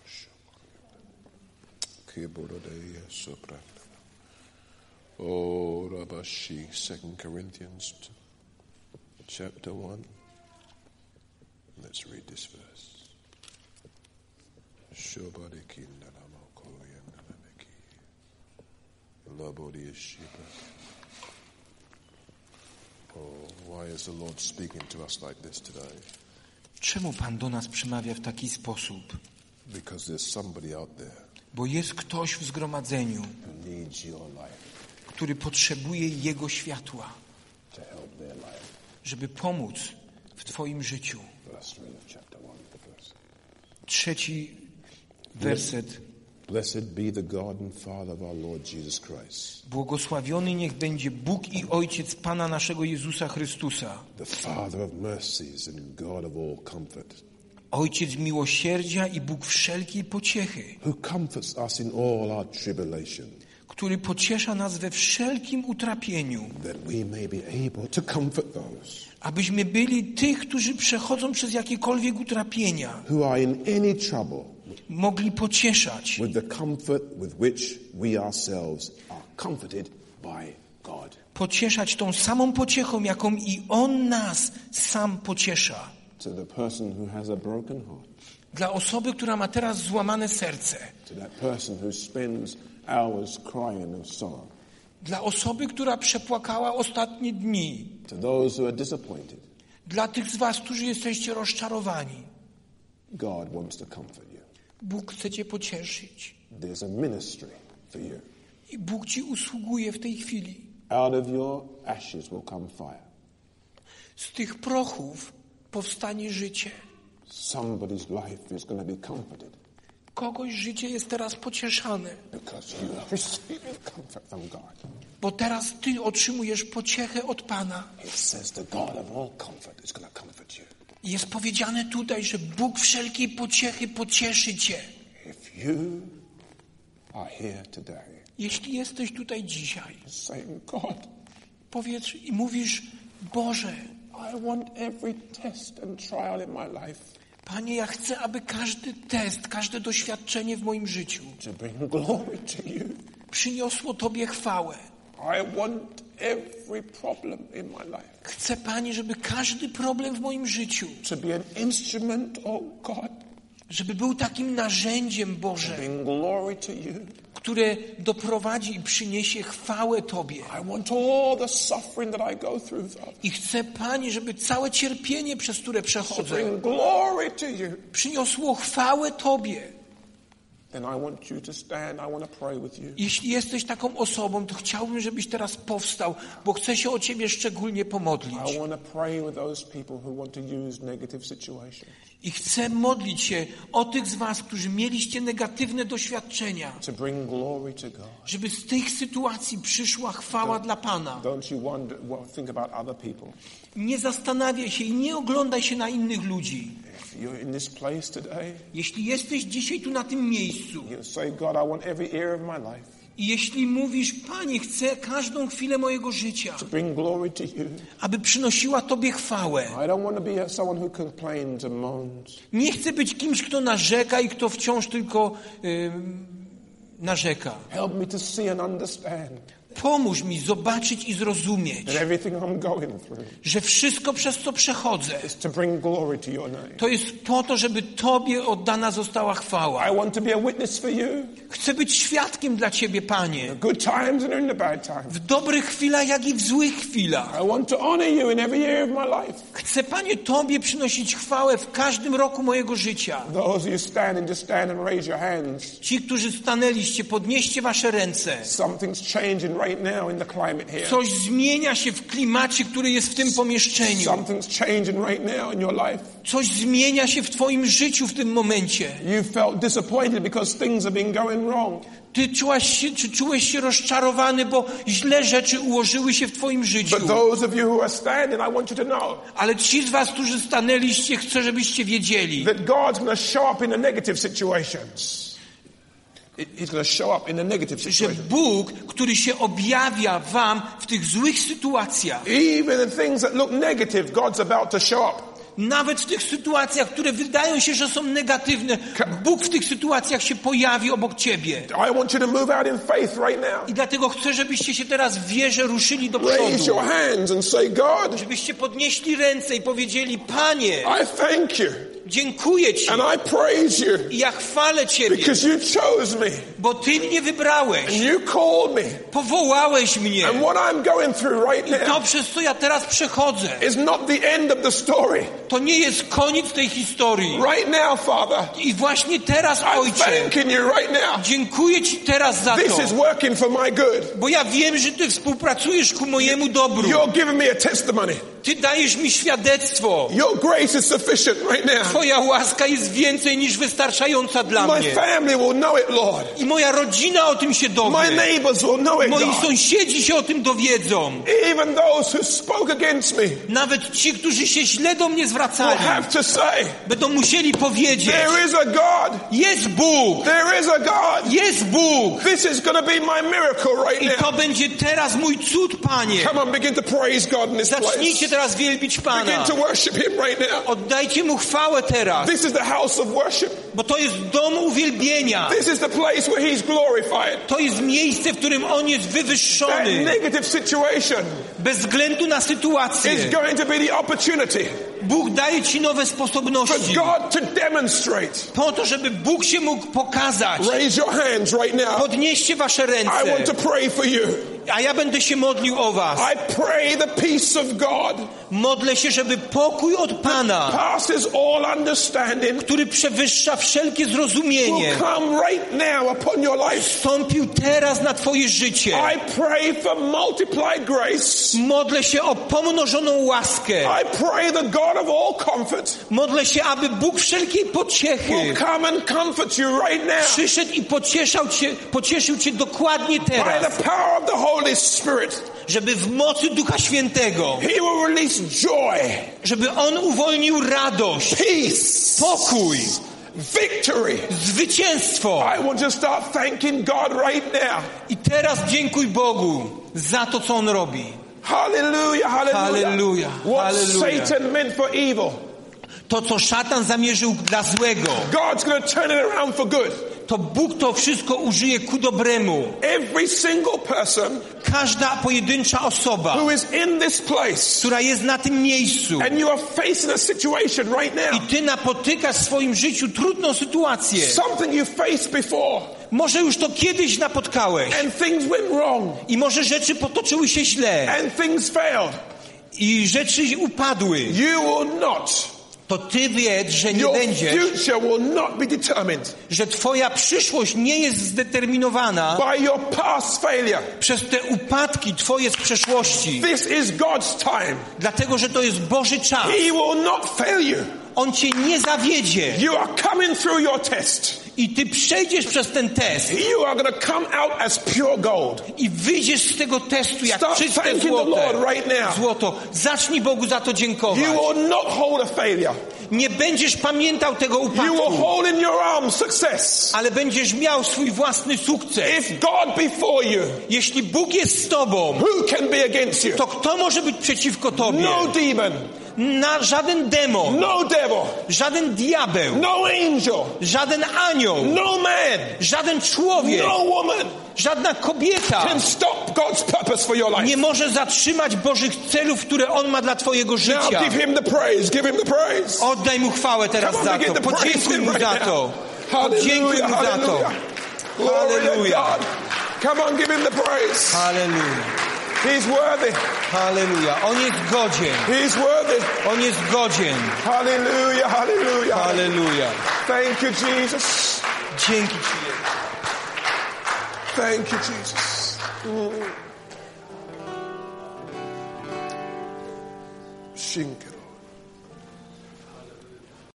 Kibura de sopranda. Oh, Rabashi, Second Corinthians chapter one. Let's read this verse. Shobadi kindalamokoi and Labodi Shiba. Oh, why is the Lord speaking to us like this today? Czemu Pan do nas przemawia w taki sposób? Because there's somebody out there Bo jest ktoś w zgromadzeniu, who needs your life. który potrzebuje Jego światła, to help their life. żeby pomóc w Twoim życiu. Verse three of chapter one. Trzeci werset. Blessed be the God and Father of our Lord Jesus Christ. Błogosławiony niech będzie Bóg i Ojciec Pana naszego Jezusa Chrystusa. The Father of mercies and God of all comfort. Ojciec miłosierdzia i Bóg wszelkiej pociechy. Who comforts us in all our tribulation. Który pociesza nas we wszelkim utrapieniu. That we may be able to comfort those. Abyśmy byli tych, którzy przechodzą przez jakiekolwiek utrapienia. Who are in any trouble. Mogli pocieszać. With the comfort with which we ourselves are comforted by God. Pocieszać tą samą pociechą, jaką i On nas sam pociesza. To the person who has a broken heart. Dla osoby, która ma teraz złamane serce. To that person who spends hours crying of sorrow. Dla osoby, która przepłakała ostatnie dni. To those who are disappointed. Dla tych z was, którzy jesteście rozczarowani. God wants to comfort you. Bóg chce cię pocieszyć. There's a ministry for you. I Bóg ci usługuje w tej chwili. Out of your ashes will come fire. Z tych prochów powstanie życie. Somebody's life is going to be comforted. Kogoś życie jest teraz pocieszane. Because you are receiving comfort from God. Bo teraz ty otrzymujesz pociechę od Pana. It says the God of all comfort is going to comfort you. Jest powiedziane tutaj, że Bóg wszelkiej pociechy pocieszy cię. If you are here today, jeśli jesteś tutaj dzisiaj, saying, God, powiedz i mówisz, Boże, I want every test and trial in my life Panie, ja chcę, aby każdy test, każde doświadczenie w moim życiu to bring glory to you. przyniosło Tobie chwałę. I want every problem in my life. Chcę, Panie, żeby każdy problem w moim życiu, To be an instrument, oh God, żeby był takim narzędziem, Boże, bring glory to you. które doprowadzi i przyniesie chwałę Tobie. I want all the suffering that I go through, Father, I chcę, Panie, żeby całe cierpienie, przez które to przechodzę, bring glory to you. przyniosło chwałę Tobie. Then I want you to stand. I want to pray with you. Jeśli jesteś taką osobą, to chciałbym, żebyś teraz powstał, bo chcę się o Ciebie szczególnie pomodlić. I want to pray with those people who want to use negative situations I chcę modlić się o tych z was, którzy mieliście negatywne doświadczenia, to bring glory to God. żeby z tych sytuacji przyszła chwała dla Pana. Don't you wonder, well, think about other people. Nie zastanawiaj się i nie oglądaj się na innych ludzi. If you're in this place today, Jeśli jesteś dzisiaj tu na tym miejscu you say, God, I want every area of my life i jeśli mówisz, Panie, chcę każdą chwilę mojego życia, to bring glory to you. aby przynosiła Tobie chwałę. I don't want to be someone who complains and moans. Nie chcę być kimś, kto narzeka i kto wciąż tylko yy, narzeka. Help me to see and understand Pomóż mi zobaczyć i zrozumieć, that everything I'm going through że wszystko, przez co przechodzę, is to bring glory to your name. to jest po to, żeby Tobie oddana została chwała. I want to be a witness for you. Chcę być świadkiem dla Ciebie, Panie, The good times and in the bad times. w dobrych chwilach, jak i w złych chwilach. I want to honor you in every area of my life. Chcę, Panie, Tobie przynosić chwałę w każdym roku mojego życia. Those who stand and just stand and raise your hands. Ci, którzy stanęliście, podnieście Wasze ręce. Something's changing right now in the climate here. Coś zmienia się w klimacie, który jest w tym pomieszczeniu. Something's changing right now in your life. Coś zmienia się w Twoim życiu w tym momencie. You felt disappointed because things have been going wrong. Ty czułaś się, czy czułeś się rozczarowany, bo źle rzeczy ułożyły się w Twoim życiu. But those of you who are standing, I want you to know Ale ci z was, którzy stanęliście, chcę, żebyście wiedzieli, that God's going to show up in the negative situations. He's going to show up in the negative że situations. Bóg, który się objawia wam w tych złych sytuacjach, Even the things that look negative, God's about to show up. nawet w tych sytuacjach, które wydają się, że są negatywne, Bóg w tych sytuacjach się pojawi obok ciebie. I want you to move out in faith right now. I dlatego chcę, żebyście się teraz w wierze ruszyli do Raise przodu. your hands and say, God, Żebyście podnieśli ręce i powiedzieli, Panie, I thank you dziękuję Ci and I praise you i ja chwalę Ciebie, because you chose me. Bo Ty mnie wybrałeś. And you called me. Powołałeś mnie. And what I'm going through right I to, now przez co ja teraz przechodzę, is not the end of the story. to nie jest koniec tej historii. Right now, Father, I właśnie teraz, I'm Ojcze, thanking you right now. dziękuję Ci teraz za This to, is working for my good. bo ja wiem, że Ty współpracujesz ku mojemu dobru. You're giving me a testimony. Ty dajesz mi świadectwo. Your grace is sufficient right now. Twoja łaska jest więcej niż wystarczająca dla My mnie. family will know it, Lord. I moja rodzina o tym się My dowie. neighbors will know it, Moi God. sąsiedzi się o tym dowiedzą. Even those who spoke against me Nawet ci, którzy się źle do mnie will zwracali, have to say, będą musieli powiedzieć: there is a God. jest Bóg! There is a God. Jest Bóg! This is going to be my miracle right I now. to będzie teraz mój cud, Panie. Come on, begin to praise God in this Zacznijcie place. teraz wielbić Begin Pana. to worship Him right now. Oddajcie Mu chwałę teraz, This is the house of worship. bo to jest dom uwielbienia. This is the place where He's glorified. To jest miejsce, w którym On jest That wywyższony. negative situation Bez względu na sytuację. is going to be the opportunity Bóg daje Ci nowe for sposobności. God to demonstrate. Po to, żeby Bóg się mógł pokazać. Raise your hands right now. Podnieście wasze I want ręce, to pray for you. a ja będę się modlił o was. I pray the peace of God Modlę się, żeby pokój od Pana, passes all understanding który przewyższa wszelkie will zrozumienie, come right now upon your life. wstąpił teraz na twoje życie. I pray for multiplied grace. Modlę się o pomnożoną łaskę. I pray the God of all comfort Modlę się, aby Bóg wszelkiej pociechy will come and comfort you right now przyszedł i pocieszał cię, pocieszył cię dokładnie by teraz, the power of the Holy Spirit. żeby w mocy Ducha Świętego, He will release joy, żeby On uwolnił radość, peace, pokój, victory. zwycięstwo. I want to start thanking God right now. I teraz dziękuj Bogu za to, co On robi. Hallelujah, hallelujah. Hallelujah, What hallelujah. Satan meant for evil, To, co szatan zamierzył dla złego, God's going to turn it around for good. to Bóg to wszystko użyje ku dobremu. Every single person Każda pojedyncza osoba, who is in this place która jest na tym miejscu and you are facing a situation right i now, ty napotykasz w swoim życiu trudną sytuację. something you faced before Może już to kiedyś napotkałeś and things went wrong i może rzeczy potoczyły się źle and things failed. i rzeczy upadły. You will not, To ty wiedz, że nie your będziesz, future will not be determined że twoja przyszłość nie jest zdeterminowana by your past failure. przez te upadki twoje z przeszłości. This is God's time. Dlatego, że to jest Boży czas. He will not fail you. On cię nie zawiedzie You are coming through your test. i ty przejdziesz przez ten test You are going to come out as pure gold. i wyjdziesz z tego testu jak Start czyste thanking the złoto. Lord right now. Złoto. Zacznij Bogu za to dziękować. You will not hold a failure. Nie będziesz pamiętał tego You will upadku, hold in your arms success. ale będziesz miał swój własny sukces. If God before you, Jeśli Bóg jest z tobą, who can be against you? to kto może być przeciwko tobie? No demon, Na żaden demon, no devil, żaden diabeł, no angel, żaden anioł, no man, żaden człowiek, no woman żadna kobieta can stop God's purpose for your life. nie może zatrzymać Bożych celów, które On ma dla twojego Now życia. give him the praise, give him the praise. Oddaj Mu chwałę teraz Come on, za begin to. to praise Podziękuj him Mu right za now. to. Podziękuj Hallelujah, Mu za to. hallelujah. Glory to Hallelujah. God. Come on, give him the praise. Halleluja. He's worthy. Halleluja. On jest godzien. He's worthy. On jest godzien. Hallelujah, hallelujah. Halleluja. Thank you, Jesus. Dzięki Ci, Jezu. Thank you, Jesus. Mm. Shinkero.